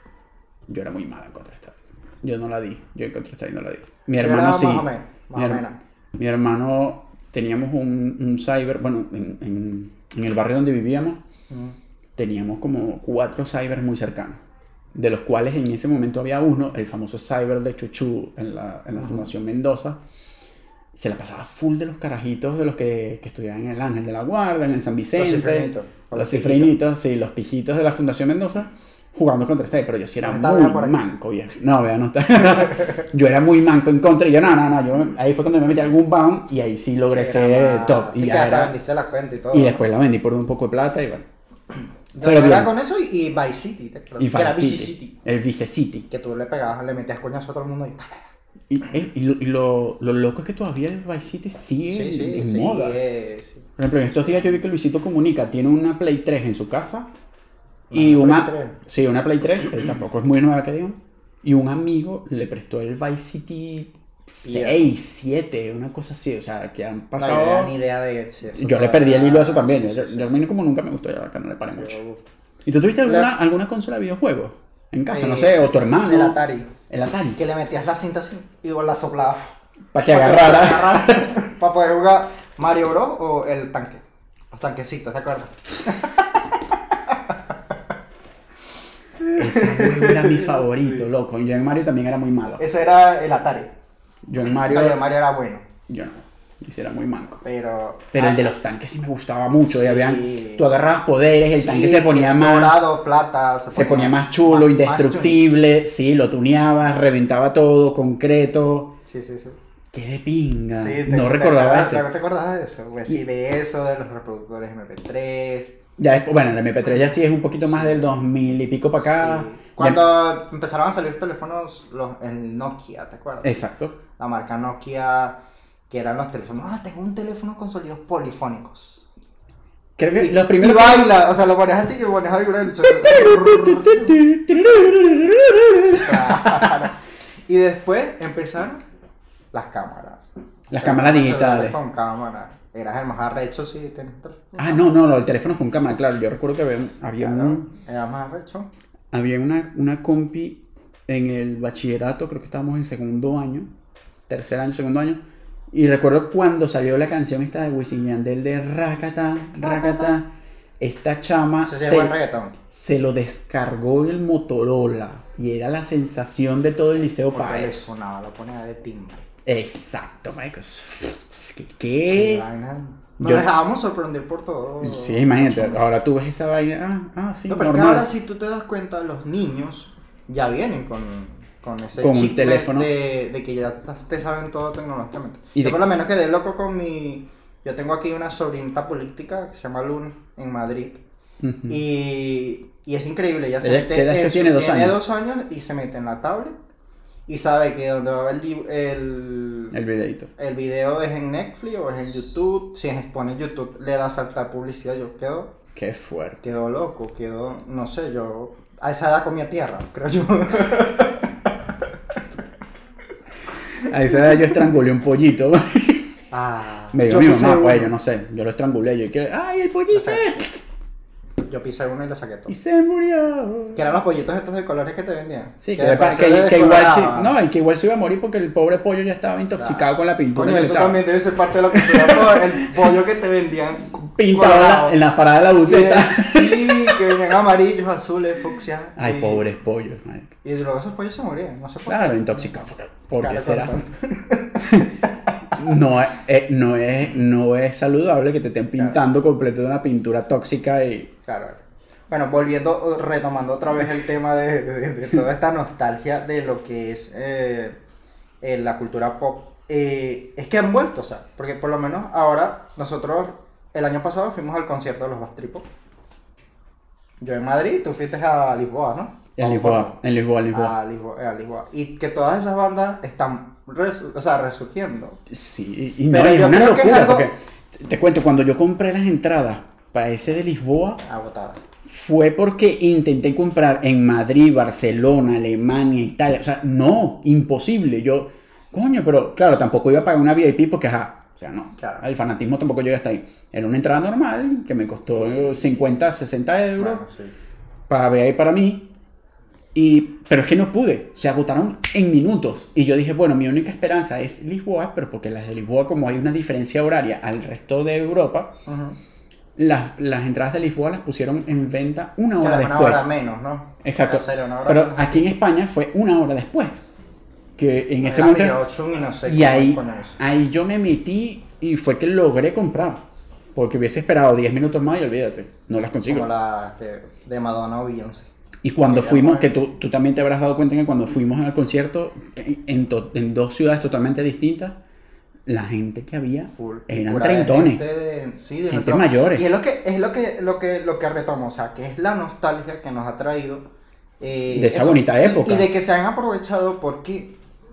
yo era muy malo en Counter-Strike. Yo no la di, yo en Counter-Strike no la di. Mi hermano Era sí. Más o menos, más o menos. Mi hermano, teníamos un cyber, bueno, en el barrio donde vivíamos, teníamos como 4 cybers muy cercanos, de los cuales en ese momento había uno, el famoso cyber de Chuchú, en la Fundación Mendoza. Se la pasaba full de los carajitos de los que estudiaban en el Ángel de la Guardia, en el San Vicente. cifrinitos. Los cifrinitos, sí, los pijitos de la Fundación Mendoza, jugando contra Strike, pero yo sí era Está muy bien por aquí. manco, viejo. No, vea, no está. Yo era muy manco en contra, y yo, ahí fue cuando me metí a algún bound, y ahí sí logré ser top. Sí, Y que ya hasta era, vendiste la cuenta y todo. y después la vendí por un poco de plata, y bueno. Yo pero era bien. con eso y Vice City, ¿te acuerdas? Y Que era Vice Vice City, City. el Vice City. Que tú le pegabas, le metías coñazo a todo el mundo y... y lo loco es que todavía el Vice City sigue en moda. Sí. Por ejemplo, en estos días yo vi que Luisito Comunica tiene una Play 3 en su casa. Y una Play 3, tampoco es muy nueva que digan. Y un amigo le prestó el Vice City 6, 7, una cosa así. O sea, que han pasado. No, yo ni idea de si eso. Yo le perdí el hilo a eso también. Sí, yo a mí como nunca me gustó, ya acá no le paré mucho. ¿Y tú tuviste alguna consola de videojuegos en casa? No sé, o tu hermano. El Atari. El Atari. Que le metías la cinta así y vos la soplabas. Para que agarrara. Para poder jugar Mario Bros. O el tanque. Los tanquecitos, ¿te acuerdas? Ese juego era mi favorito, loco. Yo en Mario también era muy malo. Ese era el Atari. Yo en Mario. No, Mario era bueno. Yo no. Ese era muy manco. Pero el de los tanques sí me gustaba mucho. Tú agarrabas poderes, el tanque se ponía más. Dorado, plata. Se ponía más chulo, indestructible. Sí, lo tuneabas, reventaba todo, concreto. Sí. Qué de pinga. Sí, no recordaba eso. ¿Te acordabas de eso? Pues sí, de eso, de los reproductores MP3. Ya después, bueno, el MP3 ya sí es un poquito más del 2000 y pico para acá. Sí. Cuando empezaron a salir teléfonos, el Nokia, ¿te acuerdas? Exacto. La marca Nokia, que eran los teléfonos. Tengo un teléfono con sonidos polifónicos. Creo que los primeros. Y baila, o sea, lo pones así y lo pones a vibrar. Claro. Y después empezaron las cámaras. Las cámaras digitales. Con cámara. Eras el más arrecho si tenías teléfono. No, el teléfono con cámara, claro. Yo recuerdo que había Era más arrecho. Había una compi en el bachillerato, creo que estábamos en segundo año, tercer año, segundo año. Y recuerdo cuando salió la canción esta de Wisin y Yandel de Rakata, Rakata. Esta chama se lo descargó el Motorola. Y era la sensación de todo el liceo para para le sonaba, lo ponía de timbre. Exacto, Michael. ¿Qué? Nos dejábamos sorprender por todo. Sí, imagínate, ahora tú ves esa vaina. Sí, no, pero normal. ahora si tú te das cuenta, los niños ya vienen con ese con chip un teléfono de que ya te saben todo tecnológicamente. Yo por lo menos quedé loco con mi... Yo tengo aquí una sobrinita política que se llama Luna en Madrid. Uh-huh. Y es increíble, ya se mete... Tiene 2 años. Tiene 2 años y se mete en la tablet. Y sabe que donde va a ver el videito. El video es en Netflix o es en YouTube. Si pone YouTube, le da a saltar publicidad. Yo quedo... Qué fuerte. Quedo loco, no sé, yo... A esa edad comía tierra, creo yo. A esa edad yo estrangulé un pollito. Me dio mi mamá, pues yo no sé. Yo lo estrangulé. Yo que, ¡ay, el pollito! Yo pisé uno y lo saqué todo. Y se murió. Que eran los pollitos estos de colores que te vendían. Sí, que igual se iba a morir porque el pobre pollo ya estaba intoxicado con la pintura. Coño, eso también debe ser parte de la cultura. El pollo que te vendían pintado en las paradas de la buceta. Sí, que venían amarillos, azules, fucsia. Ay, pobres pollos. Man. Y luego esos pollos se morían, no sé por qué. Claro, intoxicados. ¿Por qué será? No es saludable que te estén pintando completo de una pintura tóxica y... Claro. Bueno, retomando otra vez el tema de toda esta nostalgia de lo que es la cultura pop. Es que han vuelto, o sea, porque por lo menos ahora nosotros el año pasado fuimos al concierto de los Bastripo. Yo en Madrid, tú fuiste a Lisboa, ¿no? En Lisboa. A Lisboa. Y que todas esas bandas están resurgiendo. Sí, y no, es una locura, porque te cuento, cuando yo compré las entradas para ese de Lisboa, agotada. Fue porque intenté comprar en Madrid, Barcelona, Alemania, Italia, o sea, no, imposible, coño, pero claro, tampoco iba a pagar una VIP porque, o sea, no, claro. El fanatismo tampoco llega hasta ahí. Era una entrada normal que me costó 50, 60 euros para ver ahí para mí. Pero es que no pude, se agotaron en minutos. Y yo dije, bueno, mi única esperanza es Lisboa, pero porque las de Lisboa, como hay una diferencia horaria al resto de Europa, las entradas de Lisboa las pusieron en venta una hora después. Una hora menos, ¿no? Exacto. Pero aquí en España fue una hora después. Que en ese momento. Y ahí yo me metí y fue que logré comprar. Porque hubiese esperado 10 minutos más y olvídate, no las consigo. Como la de Madonna o Beyoncé. Y cuando fuimos, que tú también te habrás dado cuenta que cuando fuimos al concierto en 2 ciudades totalmente distintas, la gente que había eran treintones. Gente mayores. Y es lo que retomo, o sea, que es la nostalgia que nos ha traído de esa bonita época. Y de que se han aprovechado, ¿por qué?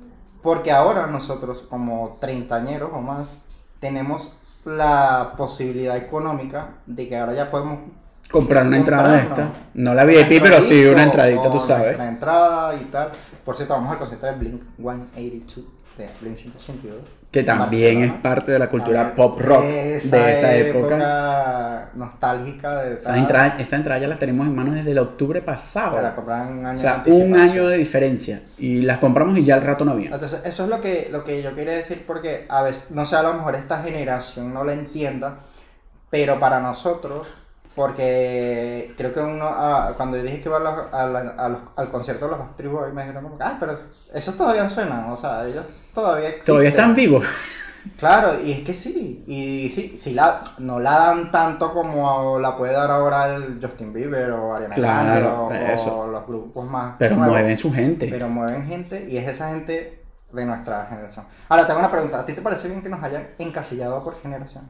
Porque ahora nosotros, como treintañeros o más, tenemos la posibilidad económica de que ahora ya podemos Comprar una entrada de esta. comprarnos No la VIP, pero sí disco una entradita, o tú sabes. nuestra entrada y tal. Por cierto, vamos al concierto de Blink 182, de Blink 182. Que también es parte de la cultura pop rock de esa época. Nostálgica de Esa entrada ya la tenemos en manos desde el octubre pasado. para comprar un año O sea, de un anticipación. año de diferencia. Y las compramos y ya al rato no había. Entonces, eso es lo que yo quería decir porque a veces, no sé, a lo mejor esta generación no lo entienda, pero para nosotros, porque creo que cuando yo dije que iba al concierto de los Backstreet Boys, me dijeron como, pero esos todavía suenan, o sea, ellos todavía existen. Todavía están vivos. Claro, y es que sí, y sí, no la dan tanto como la puede dar ahora el Justin Bieber o Ariana Claro, Grande eso. o los grupos más Pero nuevos. mueven su gente. Pero mueven gente y es esa gente de nuestra generación. Ahora, tengo una pregunta. ¿A ti te parece bien que nos hayan encasillado por generación?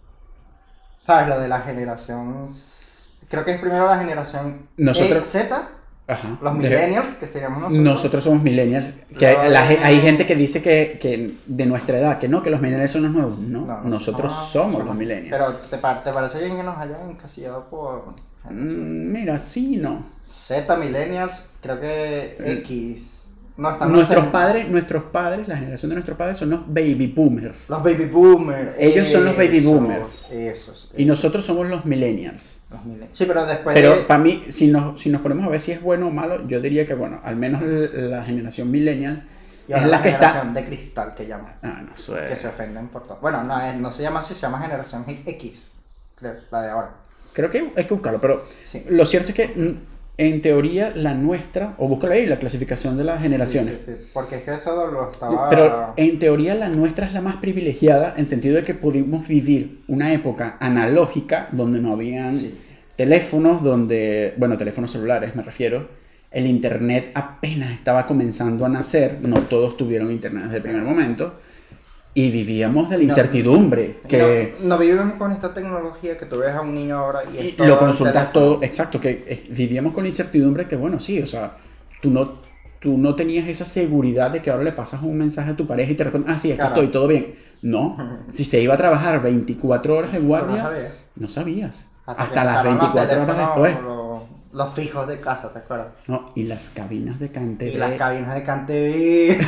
¿Sabes? Lo de la generación... Creo que es primero la generación Nosotros- Z, Ajá. los millennials, que seríamos nosotros. Nosotros somos millennials. Que hay gente que dice que de nuestra edad, que los millennials son los nuevos. No, nosotros somos los millennials. Pero ¿te parece bien que nos hayan encasillado por generación? Mira, sí, no. Z, millennials, creo que X... No, están Nuestros padres, la generación de nuestros padres son los baby boomers. Los baby boomers. Ellos son los baby boomers. Esos. Y nosotros somos los millennials. Los millennials. Sí, pero después Pero para mí, si nos ponemos a ver si es bueno o malo, yo diría que, bueno, al menos la generación millennial y ahora es la que está... generación de cristal que llaman. No sé. Que se ofenden por todo. Bueno, no se llama así, se llama generación X, creo, la de ahora. Creo que hay que buscarlo, pero Sí. lo cierto es que en teoría la nuestra, o búscalo ahí, la clasificación de las generaciones. Sí, porque es que eso lo estaba... Pero en teoría la nuestra es la más privilegiada en sentido de que pudimos vivir una época analógica donde no habían teléfonos, teléfonos celulares me refiero. El internet apenas estaba comenzando a nacer, no todos tuvieron internet desde el primer momento. Y vivíamos de la incertidumbre. No vivimos con esta tecnología que tú ves a un niño ahora y lo consultas todo, exacto, vivíamos con la incertidumbre que, bueno, sí, o sea, tú no tenías esa seguridad de que ahora le pasas un mensaje a tu pareja y te responde, sí, aquí estoy, todo bien. No, si se iba a trabajar 24 horas de guardia, no sabías. Hasta las 24 horas después. Los fijos de casa, ¿te acuerdas? No, y las cabinas de CanTV. Y las cabinas de CanTV.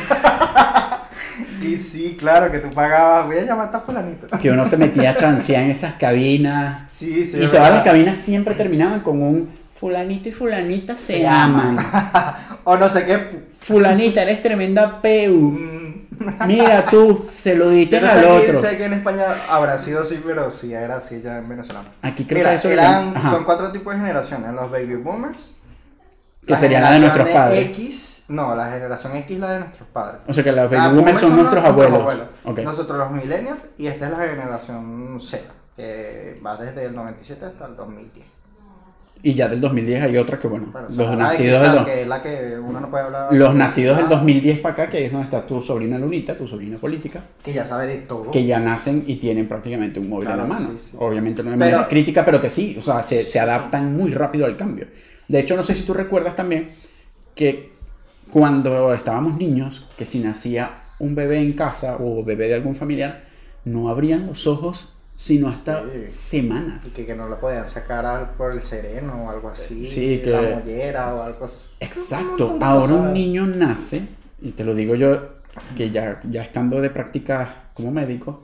Y sí, claro, que tú pagabas, voy a llamar a esta fulanita. Que uno se metía a chancear en esas cabinas. Sí, y todas las cabinas siempre terminaban con un fulanito y fulanita se aman. O no sé qué. Fulanita, eres tremenda peu. Mira tú, se lo diste Yo no al sé otro. sé que en España habrá sido así, pero sí era así ya en Venezuela. Aquí creo Mira, que eso son 4 tipos de generaciones. Los baby boomers. Que serían la de nuestros padres. X, no, la generación X la de nuestros padres. O sea que los baby boomers son nuestros abuelos. Okay. Nosotros los millennials y esta es la generación Z, que va desde el 97 hasta el 2010. Y ya del 2010 hay otra que, bueno, los nacidos que es la que uno no puede hablar. Los nacidos del 2010 para acá, que es donde está tu sobrina Lunita, tu sobrina política. Que ya sabe de todo. Que ya nacen y tienen prácticamente un móvil en la mano. Sí. Obviamente no hay manera crítica, pero que sí, o sea, se adaptan muy rápido al cambio. De hecho, no sé si tú recuerdas también que cuando estábamos niños, que si nacía un bebé en casa o bebé de algún familiar, no abrían los ojos sino hasta semanas. Y que no lo podían sacar por el sereno o algo así, sí, que... la mollera o algo así. Exacto, ahora un niño nace, y te lo digo yo, que ya estando de práctica como médico,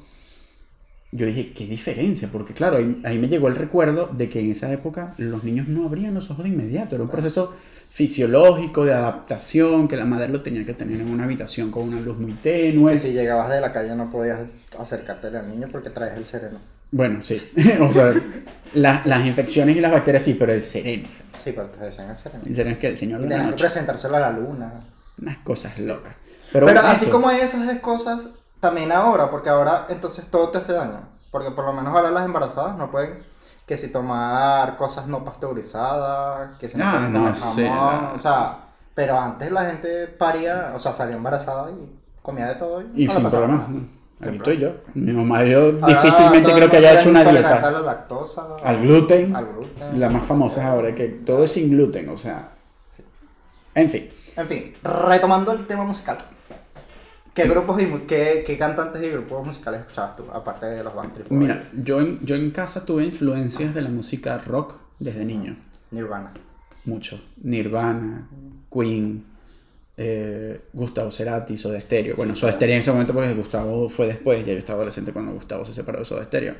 yo dije, qué diferencia, porque claro, ahí me llegó el recuerdo de que en esa época los niños no abrían los ojos de inmediato, era un proceso fisiológico de adaptación, que la madre lo tenía que tener en una habitación con una luz muy tenue. Que si llegabas de la calle no podías acercarte al niño porque traes el sereno. Bueno, sí, o sea, las infecciones y las bacterias sí, pero el sereno. O sea, sí, pero te decían el sereno. El sereno es que el señor y de la tenías noche. que presentárselo a la luna. Unas cosas locas. Pero bueno, así eso. como esas cosas, también ahora, porque ahora entonces todo te hace daño. Porque por lo menos ahora las embarazadas no pueden, que si tomar cosas no pasteurizadas, que si no pueden comer jamón, o sea, pero antes la gente paría, o sea, salía embarazada y comía de todo. Y no sin problema. Sin Aquí estoy yo. problema. Mi mamá yo difícilmente creo que haya hecho una dieta. A la lactosa, al gluten. Al gluten. La más famosa es ahora que todo es sin gluten, o sea. En fin. En fin, retomando el tema musical. ¿Qué grupos qué cantantes y grupos musicales escuchabas tú, aparte de los Backstreet Boys? Mira, yo en casa tuve influencias de la música rock desde niño. Nirvana. Mucho. Nirvana, Queen, Gustavo Cerati, Soda Stereo. Bueno, Soda Stereo en ese momento porque Gustavo fue después, ya yo estaba adolescente cuando Gustavo se separó de Soda Stereo.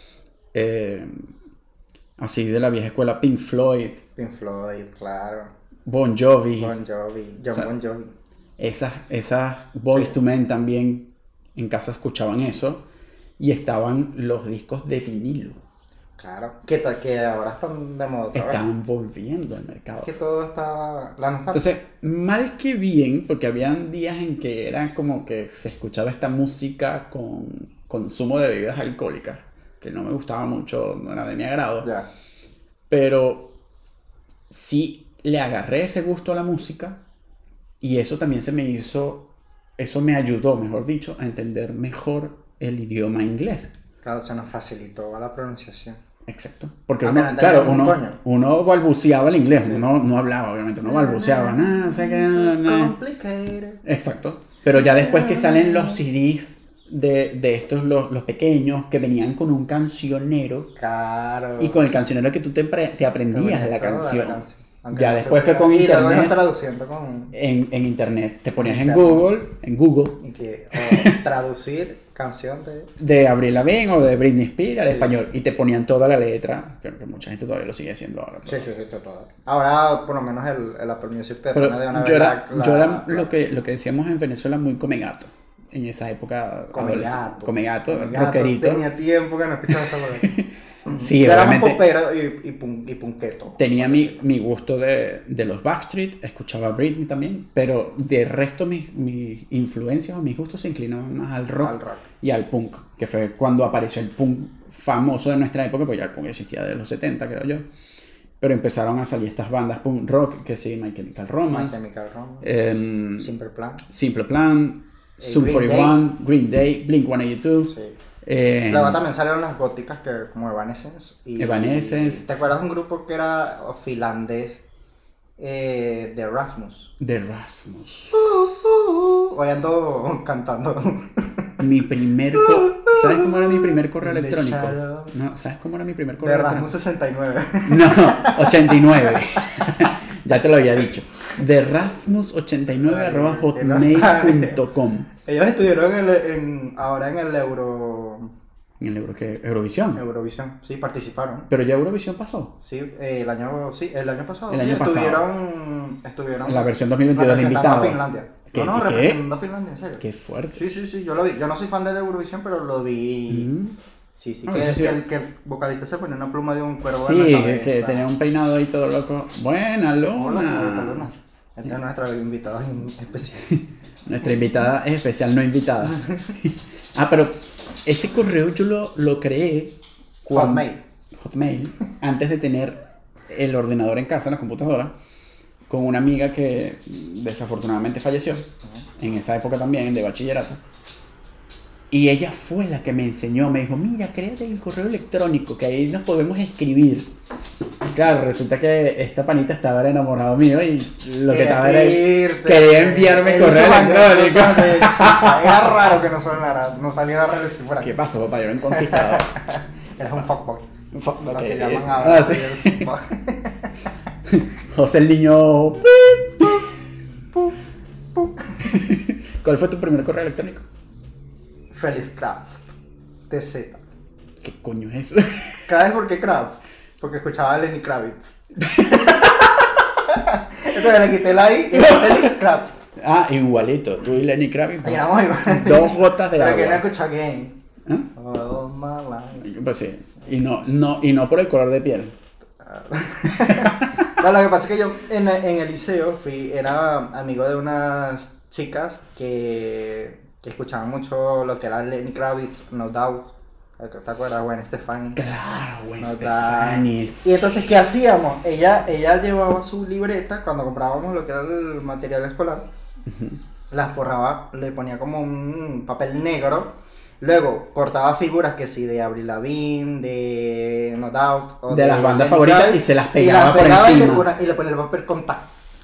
Así de la vieja escuela, Pink Floyd. Pink Floyd, claro. Bon Jovi. Bon Jovi, John Bon Jovi. Esas Boyz II Men también en casa escuchaban eso. Y estaban los discos de vinilo. Claro, que ahora están de moda otra vez. Están volviendo al mercado. Que todo está... La nostalgia. Entonces, mal que bien, porque habían días en que era como que se escuchaba esta música con consumo de bebidas alcohólicas, que no me gustaba mucho, no era de mi agrado. Ya. Pero sí le agarré ese gusto a la música y eso también eso me ayudó, mejor dicho, a entender mejor el idioma inglés. Claro, se nos facilitó la pronunciación. Exacto. Porque uno balbuceaba el inglés, sí. Uno no hablaba, obviamente, no balbuceaba, nada, Complicated. Exacto. Pero ya después que salen los CDs de estos, los pequeños, que venían con un cancionero. Claro. Y con el cancionero que tú te aprendías la canción. Aunque ya no después fue con internet. Y luego traduciendo con... En internet. Te ponías en Google. Y que traducir canción de Avril Lavigne o de Britney Spears al español. Y te ponían toda la letra. Creo que mucha gente todavía lo sigue haciendo ahora. Pero... Sí, todo. Ahora, por lo menos, el Apple Music te pone de una vez yo era lo que decíamos en Venezuela muy come gato. En esa época. Come gato, rockerito. Tenía tiempo que no escuchaba esa palabra. Sí, yo obviamente. Era popero y punqueto. Tenía mi gusto de los Backstreet, escuchaba Britney también, pero de resto mis influencias o mis gustos se inclinaban más al rock y al punk, que fue cuando apareció el punk famoso de nuestra época, pues ya el punk existía de los 70, creo yo. Pero empezaron a salir estas bandas punk rock, que sí, My Chemical Romance, Simple Plan, Sum 41, Green Day, Blink-182. Sí. Luego también salieron las góticas como Evanescence. Evanescence. ¿Te acuerdas de un grupo que era finlandés? De Rasmus. Hoy ando cantando. ¿Sabes cómo era mi primer correo electrónico? No, ¿sabes cómo era mi primer correo electrónico? De Rasmus 69. No, 89. Ya te lo había dicho. De rasmus89@hotmail.com. Ellos estuvieron ahora en el ¿En el Euro qué? ¿Eurovisión? Eurovisión, sí, participaron. ¿Pero ya Eurovisión pasó? Sí, el año pasado. El año pasado. Estuvieron en la versión 2022 de invitado. A Finlandia. Representando a Finlandia, en serio. Qué fuerte. Sí, yo lo vi. Yo no soy fan de la Eurovisión, pero lo vi. Sí, que el vocalista se ponía una pluma de un cuervo. Sí, que tenía un peinado ahí todo loco. Buena luna. Hola, esta es nuestra invitada especial. Nuestra invitada es especial, no invitada. Pero ese correo yo lo creé Hotmail, antes de tener el ordenador en casa, la computadora, con una amiga que desafortunadamente falleció, en esa época también, de bachillerato. Y ella fue la que me enseñó, me dijo, mira, créate el correo electrónico, que ahí nos podemos escribir. Claro, resulta que esta panita estaba enamorado mío y lo que estaba era quería enviarme correo electrónico. Era raro que no saliera a redes por aquí. ¿Qué pasó, papá? Yo era un conquistador. Eres un fuckboy. Lo que llaman ahora. Sí. José el niño. ¿Cuál fue tu primer correo electrónico? Felix Craft, TZ. ¿Qué coño es eso? ¿Sabes por qué Craft? Porque escuchaba a Lenny Kravitz. Entonces le quité la I y Felix Craft. Igualito, tú y Lenny Kravitz. Éramos igual. 2 gotas de agua. Pero que no escucha Game. All my life. Pues sí, y no por el color de piel. No, lo que pasa es que yo en el liceo era amigo de unas chicas que escuchaban mucho lo que era Lenny Kravitz, No Doubt. ¿Te acuerdas? Gwen Stefani. Claro, Gwen Stefani. Y entonces, ¿qué hacíamos? Ella llevaba su libreta cuando comprábamos lo que era el material escolar. La forraba, le ponía como un papel negro. Luego cortaba figuras que sí, de Avril Lavigne, de No Doubt. O de las bandas favoritas y se las pegaba por encima. Y le ponía el papel con tag.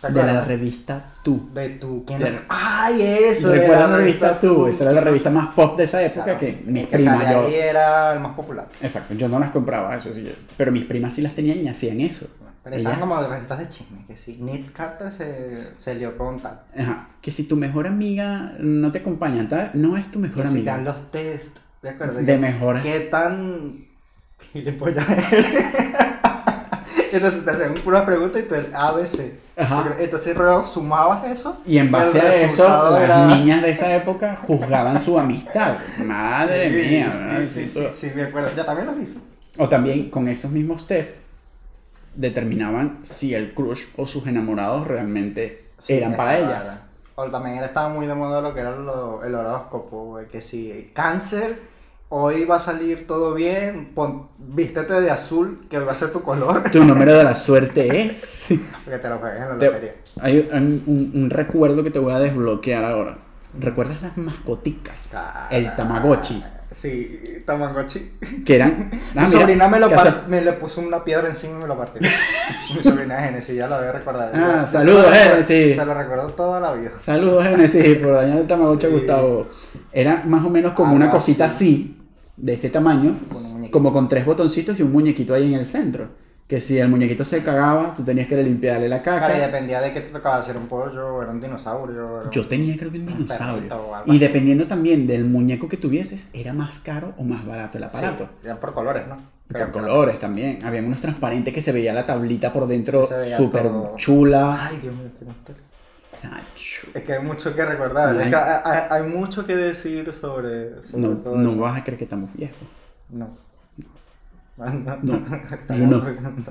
¿Te De la acuerdas? revista Tú. De tú. ¿Quién De- era? ¡Ay, eso! de ¿Recuerdas la revista Tú? Esa era la ¿Quién no revista se- más pop de esa época Claro, que mis el que primas, salía yo... ahí era el más popular. Exacto, yo no las compraba, eso sí. Pero mis primas sí las tenían y hacían eso. Pero estaban Ellas- como de revistas de chisme, que sí. Nick Carter se lió con tal. Ajá, que si tu mejor amiga no te acompaña, tal, no es tu mejor Que si amiga. dan los test, ¿de acuerdo? De mejor. ¿Qué tan gilipollas eres? Entonces te hacían puras preguntas y tú el ABC. Ajá. Entonces luego sumabas eso. Y en base el a eso, resultado las era- niñas de esa época juzgaban su amistad. Madre Sí, mía, sí, ¿verdad? sí, Eso- sí, me acuerdo. Yo también los hice. O también con esos mismos test determinaban si el crush o sus enamorados realmente Sí, eran es para claro. ellas. O también estaba muy de moda lo que era el horóscopo, güey, que si cáncer, hoy va a salir todo bien, vístete de azul, que hoy va a ser tu color, Tu número de la suerte es... porque te lo juegues en la Te- lotería. hay un recuerdo que te voy a desbloquear ahora. ¿Recuerdas las mascoticas? El Tamagotchi. Sí, Tamagotchi. Que eran... Mi sobrina casual- me le puso una piedra encima y me lo partió. Mi sobrina Genesis, ya lo debe recordar. Ah, Yo saludos, se lo recuerdo- Genesis. Se lo recuerdo toda la vida. Saludos, Genesis, por dañar el Tamagotchi a Sí. Gustavo. Era más o menos como una Algo cosita así. así, de este tamaño, Con un muñequito. como con 3 botoncitos y un muñequito ahí en el centro. Que si el muñequito se cagaba, tú tenías que limpiarle la caca. Claro, y dependía de qué te tocaba, si era un pollo, o era un dinosaurio. Era Yo tenía creo que un dinosaurio. perrito o algo Y así. dependiendo también del muñeco que tuvieses, era más caro o más barato el aparato. Sí, eran por colores, ¿no? Por colores también. Habían unos transparentes que se veía la tablita por dentro Se veía súper todo. chula. Ay, Dios mío, qué nostalgia. Chacho. Es que hay mucho que recordar, Ay. es que hay mucho que decir sobre No, todo no eso. vas a creer que estamos viejos. No. No. Estamos No. preguntando.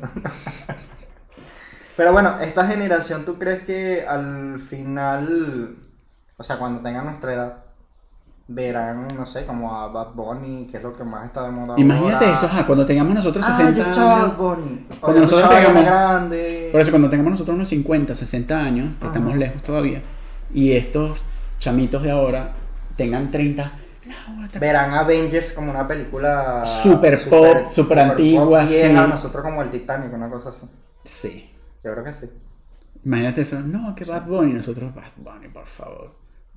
Pero bueno, esta generación, ¿tú crees que al final, o sea, cuando tengan nuestra edad, verán, no sé, como a Bad Bunny, que es lo que más está de moda Imagínate ahora? eso, ajá, cuando tengamos nosotros Ah, 60 yo escuchaba años. Bad Bunny. O Cuando yo nosotros escuchaba Ariana tengamos- Grande. Por eso, cuando tengamos nosotros unos 50, 60 años, que Ajá. estamos lejos todavía, y estos chamitos de ahora tengan 30, Verán Avengers como una película Super pop, super antigua, pop vieja, sí. nosotros como el Titanic, una cosa así. sí. Yo creo que sí. Imagínate eso, no, que Bad Bunny, nosotros, Bad Bunny, por favor.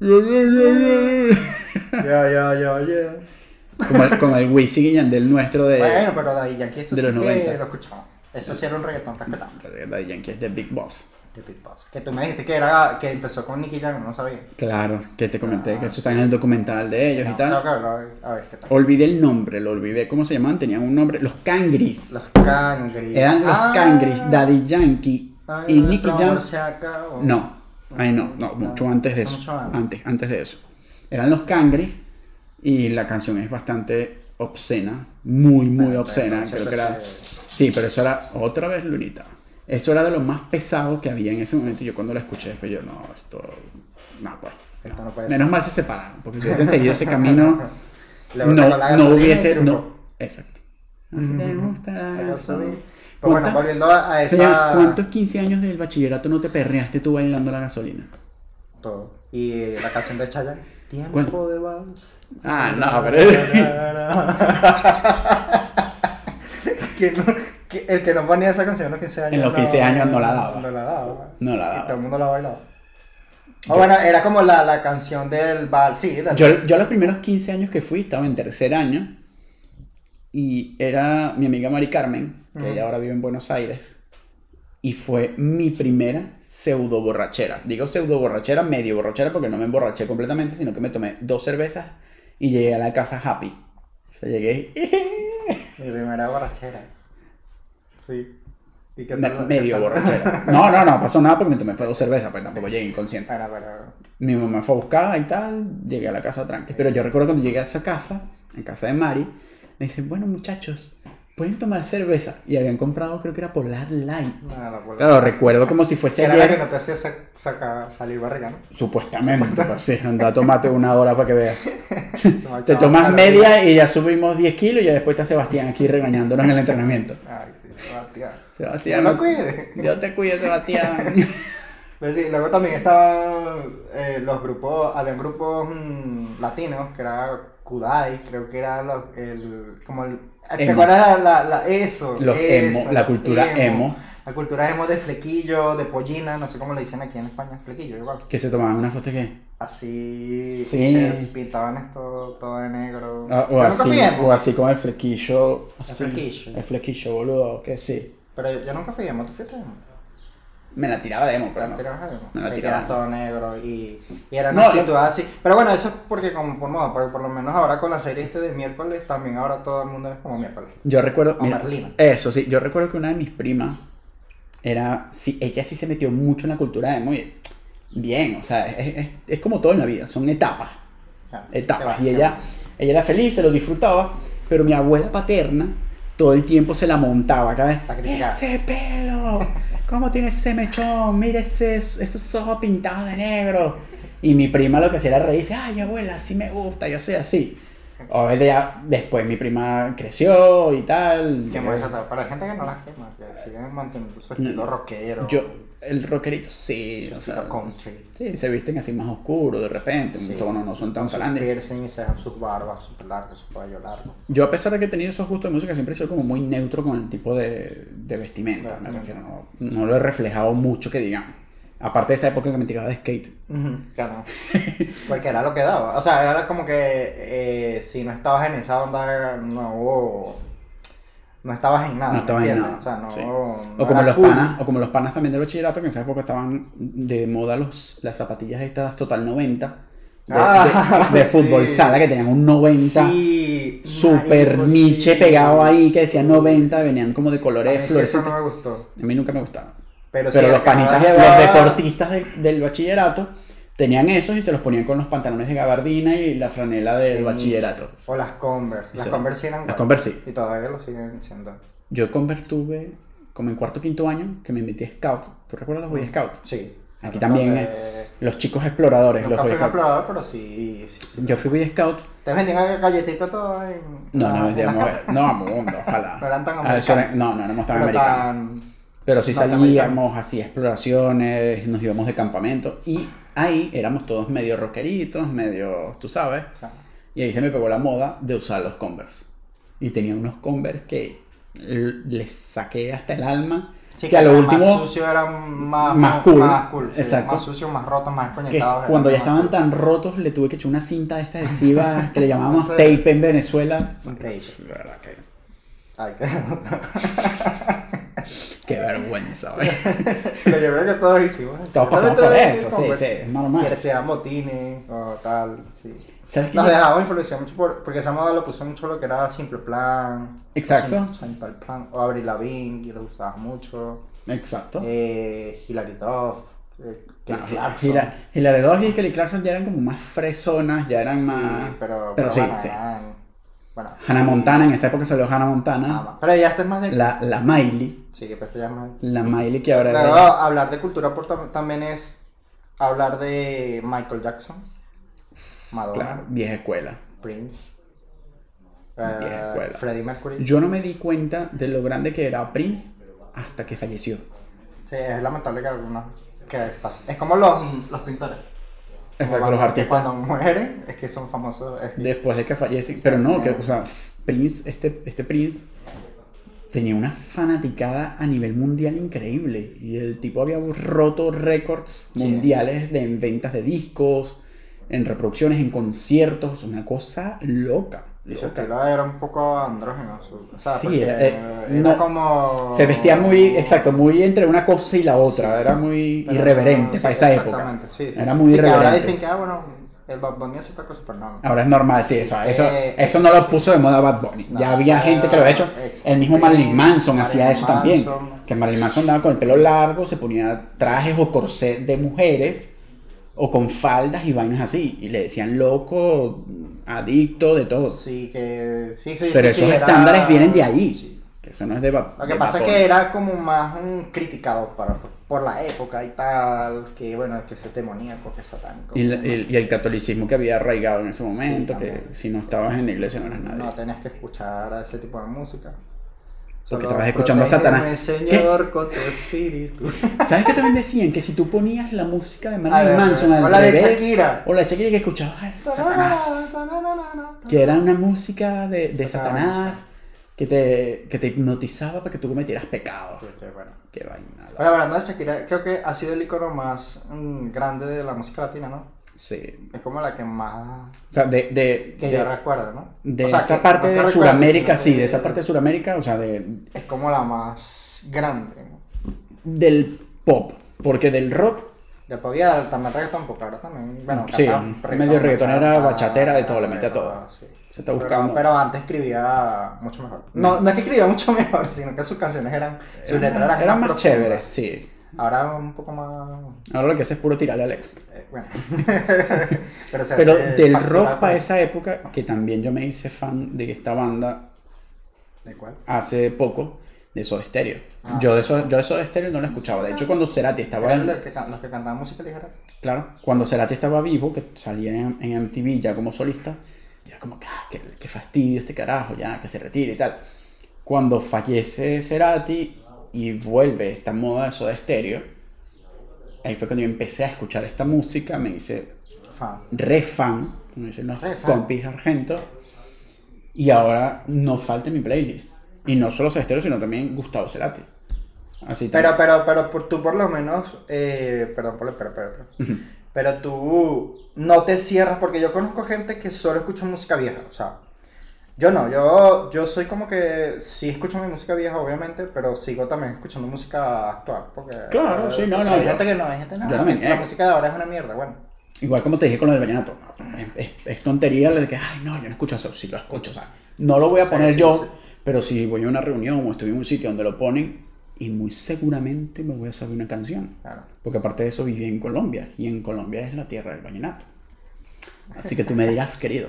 Ya. Como el Wisin y Yandel nuestro de Bueno, pero Daddy Yankee eso de sí los que 90. lo escuchaba. Eso sí era un reggaetón respetable. de Daddy Yankee, es de Big Boss. De Big Boss. Que tú me dijiste que empezó con Nicky Jam, no sabía. Claro, que te comenté Ah, que eso sí. está en el documental de ellos No, y tal. tengo que verlo, a ver qué tal. Olvidé el nombre, lo olvidé, ¿cómo se llamaban? Tenían un nombre, los Cangris. Los Cangris. Eran los Cangris, Daddy Yankee y Nicky Jam. No, ay no, mucho antes de eso. Mucho antes. Antes de eso. Eran los Cangris y la canción es bastante obscena, muy Bueno, obscena. entonces, Creo que era. pues, Sí, pero eso era otra vez Lunita. Eso era de lo más pesado que había en ese momento. Y yo cuando lo escuché, pues yo, no, esto. No, pues. Esto no puede Menos ser. mal se separaron, porque si hubiesen seguido ese camino, Luego sacó la no gasolina y hubiese. triunfó. No, exacto. ¿Te gusta la La gasolina? gasolina. Pues bueno, ¿Cuántas- volviendo a Señor, esa... ¿cuántos 15 años del bachillerato no te perreaste tú bailando la gasolina? Todo. Y la canción de Chayanne. Tiempo ¿Cuál? de vals. Ah, no, pero. El que no ponía esa canción en los 15 años. En los 15 años no la daba. No la daba. No la Y todo el daba. mundo la bailaba. O bueno, era como la canción del vals. Sí, del Yo los primeros 15 años que fui estaba en tercer año y era mi amiga Mari Carmen, que ella ahora vive en Buenos Aires, y fue mi primera pseudo borrachera. Digo pseudo borrachera, medio borrachera, porque no me emborraché completamente, sino que me tomé 2 cervezas y llegué a la casa happy. O sea, llegué Mi primera borrachera. Sí. ¿Y qué tal? medio borrachera. No pasó nada porque me tomé fue 2 cervezas, pues tampoco llegué inconsciente. Bueno, pero... Mi mamá fue a buscar y tal, llegué a la casa tranqui. Pero yo recuerdo cuando llegué a esa casa, en casa de Mari, me dicen, bueno muchachos, pueden tomar cerveza. Y habían comprado, creo que era Polar Light. Nada, por Claro, recuerdo como si fuese Era la que ayer. no te hacía salir barriga, ¿no? Supuestamente, pues sí, anda, tómate 1 hora para que veas. Te tomas media y ya subimos 10 kilos y ya después está Sebastián aquí regañándonos en el entrenamiento. Ay, sí, Sebastián. Sebastián, No lo cuide. Dios te cuide, Sebastián. Pues sí, luego también estaban los grupos, habían grupos latinos, que era Kudai, creo que era como el... ¿Te Emo. acuerdas eso? Los emo, la cultura emo. La cultura emo de flequillo, de pollina, no sé cómo le dicen aquí en España, flequillo igual. Que se tomaban una foto que... Así, Sí. y se pintaban esto todo de negro. Ah, Yo nunca fui emo, o así con el flequillo. Así, flequillo. El flequillo, boludo, que sí. pero yo nunca fui emo, ¿tú fuiste emo? Me la tiraba de emo, pero no. Me la Sí, que tiraba. era todo negro y era No, una actitud así. Pero bueno, eso es porque como por moda, porque por lo menos ahora con la serie de miércoles, también ahora todo el mundo es como miércoles. Yo recuerdo, O Merlina. eso sí, yo recuerdo que una de mis primas era, sí, ella sí se metió mucho en la cultura emo y bien, o sea, es como todo en la vida, son etapas, etapas, y ella era feliz, se lo disfrutaba, pero mi abuela paterna todo el tiempo se la montaba, cada vez, La criticaba. ese pelo, ¿cómo tiene ese mechón? Mira esos ojos pintados de negro, y mi prima lo que hacía era reírse, ay abuela, sí me gusta, yo soy así. Obviamente ya después mi prima creció y tal. Quemó esa etapa. Para la gente que no las quema, que siguen manteniendo su estilo rockero. El rockerito, sí, su o sea, estilo country. sí, se visten así más oscuros de repente, Sí, un tono no son tan con sus grandes. piercing y se dejan sus barbas súper largas, su cabello largo. Yo a pesar de que he tenido esos gustos de música, siempre he sido como muy neutro con el tipo de vestimenta, me refiero, no lo he reflejado mucho que digamos. Aparte de esa época que me tiraba de skate. Claro. Porque era lo que daba. O sea, era como que si no estabas en esa onda, no estabas en nada. No estabas ¿me en entiendes? nada. O sea, sí. no O como era los cool. panas, o como los panas también del bachillerato, que en esa época estaban de moda las zapatillas estas Total 90 de fútbol sí. sala, que tenían un 90 Sí, super marico, niche sí. pegado ahí, que decían 90, venían como de A mí colores sí, eso fluorescentes. no me gustó. A mí nunca me gustaba. Pero Pero sí, los el que no panitas, las los llevaba- deportistas del bachillerato, tenían esos y se los ponían con los pantalones de gabardina y la franela del Qué bachillerato. O las Converse. Las Eso. Converse sí eran Las buenas. Converse sí. Y todavía lo siguen siendo. Yo Converse tuve como en cuarto o quinto año que me metí a Scout. ¿Tú recuerdas los Boy Scouts? Sí. Aquí también los chicos exploradores, Nunca los Boy fui Scouts. explorador, pero sí. Yo fui Boy Scout. Te vendían galletitas todas en. No, en las vendíamos. casas. No, mundo, ojalá. No eran tan Eso americanos. no éramos tan Pero americanos. Pero sí norteamericanos. salíamos, así exploraciones, nos íbamos de campamento y ahí éramos todos medio rockeritos, medio, tú sabes. Claro. Y ahí se me pegó la moda de usar los Converse. Y tenía unos Converse que les saqué hasta el alma. Sí, que a lo los último, más sucios eran más cool. Sí, Exacto. más sucios, más rotos, más que coñetados. cuando ya eran estaban más tan rotos, le tuve que echar una cinta de esta adhesiva que le llamábamos Sí. tape en Venezuela. cool. Ok. La verdad que Ay, qué. qué vergüenza, ¿ves? Pero yo creo que todos hicimos eso. Todos pasamos por eso, sí, es normal. Que sean botines o tal, sí. ¿Sabes qué? Nos dejaba influenciar mucho porque esa moda lo puso mucho lo que era Simple Plan. Exacto. Simple Plan. O Avril Lavigne, y lo usaba mucho. Exacto. Hilary Duff. Kelly No, Clarkson. Hilary Duff y Kelly Clarkson ya eran como más fresonas, ya eran Sí, más... pero sí, bueno, sí. Bueno, Hannah Montana, en esa época salió Hannah Montana. nada más. Pero ya este es más de. La Miley. Sí, que esto ya es más. La Miley que ahora... Claro, hablar de cultura pop también es hablar de Michael Jackson, Madonna, Claro, vieja escuela. Prince, Vieja escuela. Freddie Mercury. Yo no me di cuenta de lo grande que era Prince hasta que falleció. Sí, es lamentable que algunos que pasa. Es como los pintores. Exacto, Como los que artistas. cuando mueren es que son famosos. Después de que fallecen. Pero no, sí. que, o sea, Prince, este Prince tenía una fanaticada a nivel mundial increíble. Y el tipo había roto récords Sí. mundiales en ventas de discos, en reproducciones, en conciertos. Una cosa loca. Y su loca. estilo era un poco andrógeno. O sea, Sí, porque era era como. Se vestía muy, exacto, muy entre una cosa y la otra. Sí. Era muy Pero irreverente sí, para esa época. exactamente, sí. Era muy sí, que irreverente. ahora dicen que, bueno, el Bad Bunny hace otra cosa, pero no. Ahora es normal, sí, eso no lo sí. puso de moda Bad Bunny. No, Ya o había sea, gente que lo había hecho. El mismo Marilyn Manson hacía Marilyn eso también. Manson. Que Marilyn Manson andaba con el pelo largo, se ponía trajes o corset de mujeres o con faldas y vainas así. Y le decían loco, adicto, de todo. Sí, que. Sí, Pero sí, esos era- estándares vienen de ahí. Sí. Que eso no es de Bad Lo que de pasa Bad es Bunny. que era como más un criticado por la época y tal. Que bueno, que ese demoníaco, que es satánico. Y el catolicismo que había arraigado en ese momento, Sí, que también. si no estabas en la iglesia no eras nadie. No tenías que escuchar a ese tipo de música. Porque Solo estabas escuchando a protégeme, Satanás. Señor, con tu espíritu. ¿Sabes qué también decían? Que si tú ponías la música de A Marilyn ver, Manson al o la de revés, Shakira. o la de Shakira que escuchabas a Satanás, que era una música de Satanás que te hipnotizaba para que tú cometieras pecado. Sí, sí, bueno. Qué vaina. Pero hablando de Shakira, creo que ha sido el icono más grande de la música latina, ¿no? Sí. Es como la que más... O sea, que yo recuerdo, ¿no? De o sea, esa que, parte no que de recuerde, Sudamérica, sino sí, de esa parte de Sudamérica, o sea, es como la más grande, ¿no? del pop, porque del rock, De podía también reggaetón, porque ahora también, bueno, sí, cantaba medio reggaetonera, bachatera, de todo, le de mete a todo. sí. Se está buscando. Pero antes escribía mucho mejor. No es que escribía mucho mejor, sino que sus canciones sus letras eran Eran más profundas. chéveres, sí. Ahora un poco más... Ahora lo que hace es puro tirarle a Alex. Bueno. Pero hace del factura, rock para pues. esa época, que también yo me hice fan de esta banda ¿De cuál? hace poco, de Soda Stereo. Ah. Yo de Soda Stereo no lo escuchaba. De hecho, cuando Cerati estaba... Era los que cantaban música ligera. Claro, cuando Cerati estaba vivo, que salía en MTV ya como solista, ya como que, qué fastidio este carajo, ya que se retire y tal. Cuando fallece Cerati y vuelve esta moda de Soda Stereo, ahí fue cuando yo empecé a escuchar esta música, me hice Fan. re fan, como dicen los Re fan. compis argentos, y ahora no falta en mi playlist. Y no solo Soda Stereo, sino también Gustavo Cerati. Así Pero también. tú por lo menos, pero tú no te cierras, porque yo conozco gente que solo escucha música vieja, o sea, yo no, yo soy como que sí escucho mi música vieja, obviamente, pero sigo también escuchando música actual, porque... Claro, sí, no, hay yo- gente que no, hay gente no, yo no me la niego. música de ahora es una mierda, bueno. Igual como te dije con lo del vallenato, es tontería lo de que, ay, no, yo no escucho eso, sí lo escucho, o sea, no lo voy a poner Sí, yo, sí. pero si voy a una reunión o estoy en un sitio donde lo ponen, y muy seguramente me voy a saber una canción, Claro. porque aparte de eso viví en Colombia, y en Colombia es la tierra del vallenato. Así que tú me dirás, querido,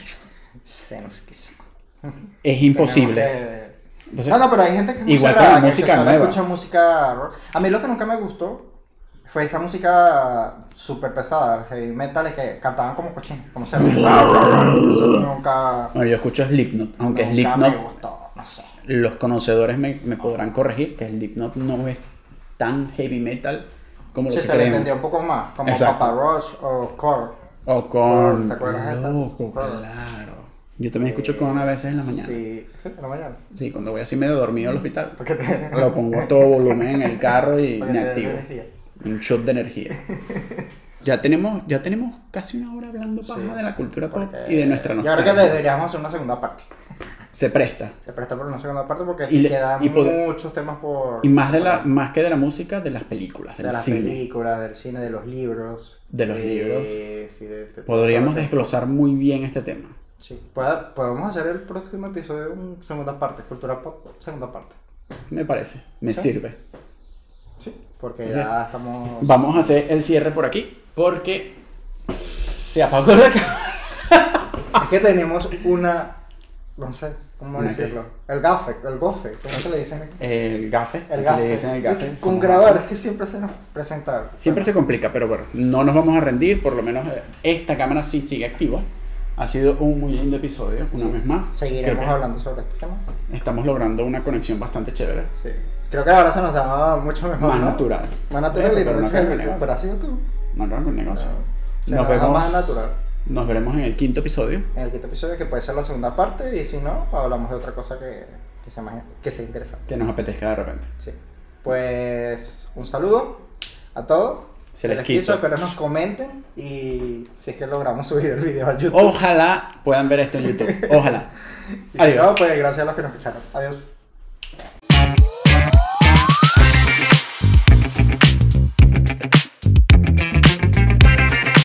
Se nos quiso. es imposible. Tenemos que- Entonces, No, pero hay gente que es muy igual con cerrada, la que música solo nueva. escucha música rock. A mí lo que nunca me gustó fue esa música súper pesada, el heavy metal, que cantaban como cochinos, como cerdos. Eso nunca, Bueno, yo escucho Slipknot, aunque nunca me Slipknot, gustó, no sé. los conocedores me podrán corregir, que Slipknot no es tan heavy metal como lo Sí, que se le creemos. entendía un poco más, como Exacto. Papa Roach o Core. O con... ¿Te acuerdas de esa? Loco, claro. Yo también escucho con a veces en la mañana. Sí, en la mañana. Sí, cuando voy así medio dormido al hospital. Porque te, Lo pongo a todo volumen en el carro y porque me te da activo. energía. Un shot de energía. Ya tenemos casi una hora hablando paja Sí, de la cultura pop porque y de nuestra yo creo que nostalgia. deberíamos hacer una segunda parte. Se presta. Se presta por una segunda parte porque Y le- quedan y pod- muchos temas por... Y más que de la música, de las películas, del de las cine. películas, del cine, de los libros. De los libros. Sí, Podríamos sobre- desglosar muy bien este tema. Sí. Podemos hacer el próximo episodio en segunda parte, cultura pop, segunda parte. Me parece. Me Sí. sirve. Sí, porque Sí. ya estamos... Vamos a hacer el cierre por aquí porque se apagó la cámara. Es que tenemos una... No sé, ¿cómo ¿Una decirlo? El gofe, ¿cómo se le dicen aquí? El gafe. El aquí gafe. le dicen el gafe. Con Somos grabar, gafe. es que siempre se nos presenta. Siempre se complica, pero bueno, no nos vamos a rendir. Por lo menos esta cámara sí sigue activa. Ha sido un muy lindo episodio, una vez más. Creo Seguiremos que hablando sobre este tema. estamos logrando una conexión bastante chévere. Sí. Creo que ahora se nos da mucho mejor. Más ¿no? natural. Más natural y Pero no no me caigo en eches el negocio. pero ha sido tú. No, no, un negocio. Se Nos nos da vemos, más natural. nos veremos en el quinto episodio. En el quinto episodio, que puede ser la segunda parte, y si no, hablamos de otra cosa que sea interesante. Que nos apetezca de repente. Sí. Pues un saludo a todos. Se les quiso. Espero nos comenten y si es que logramos subir el video a YouTube. Ojalá puedan ver esto en YouTube. Ojalá. Y si Adiós. no, pues gracias a los que nos escucharon. Adiós.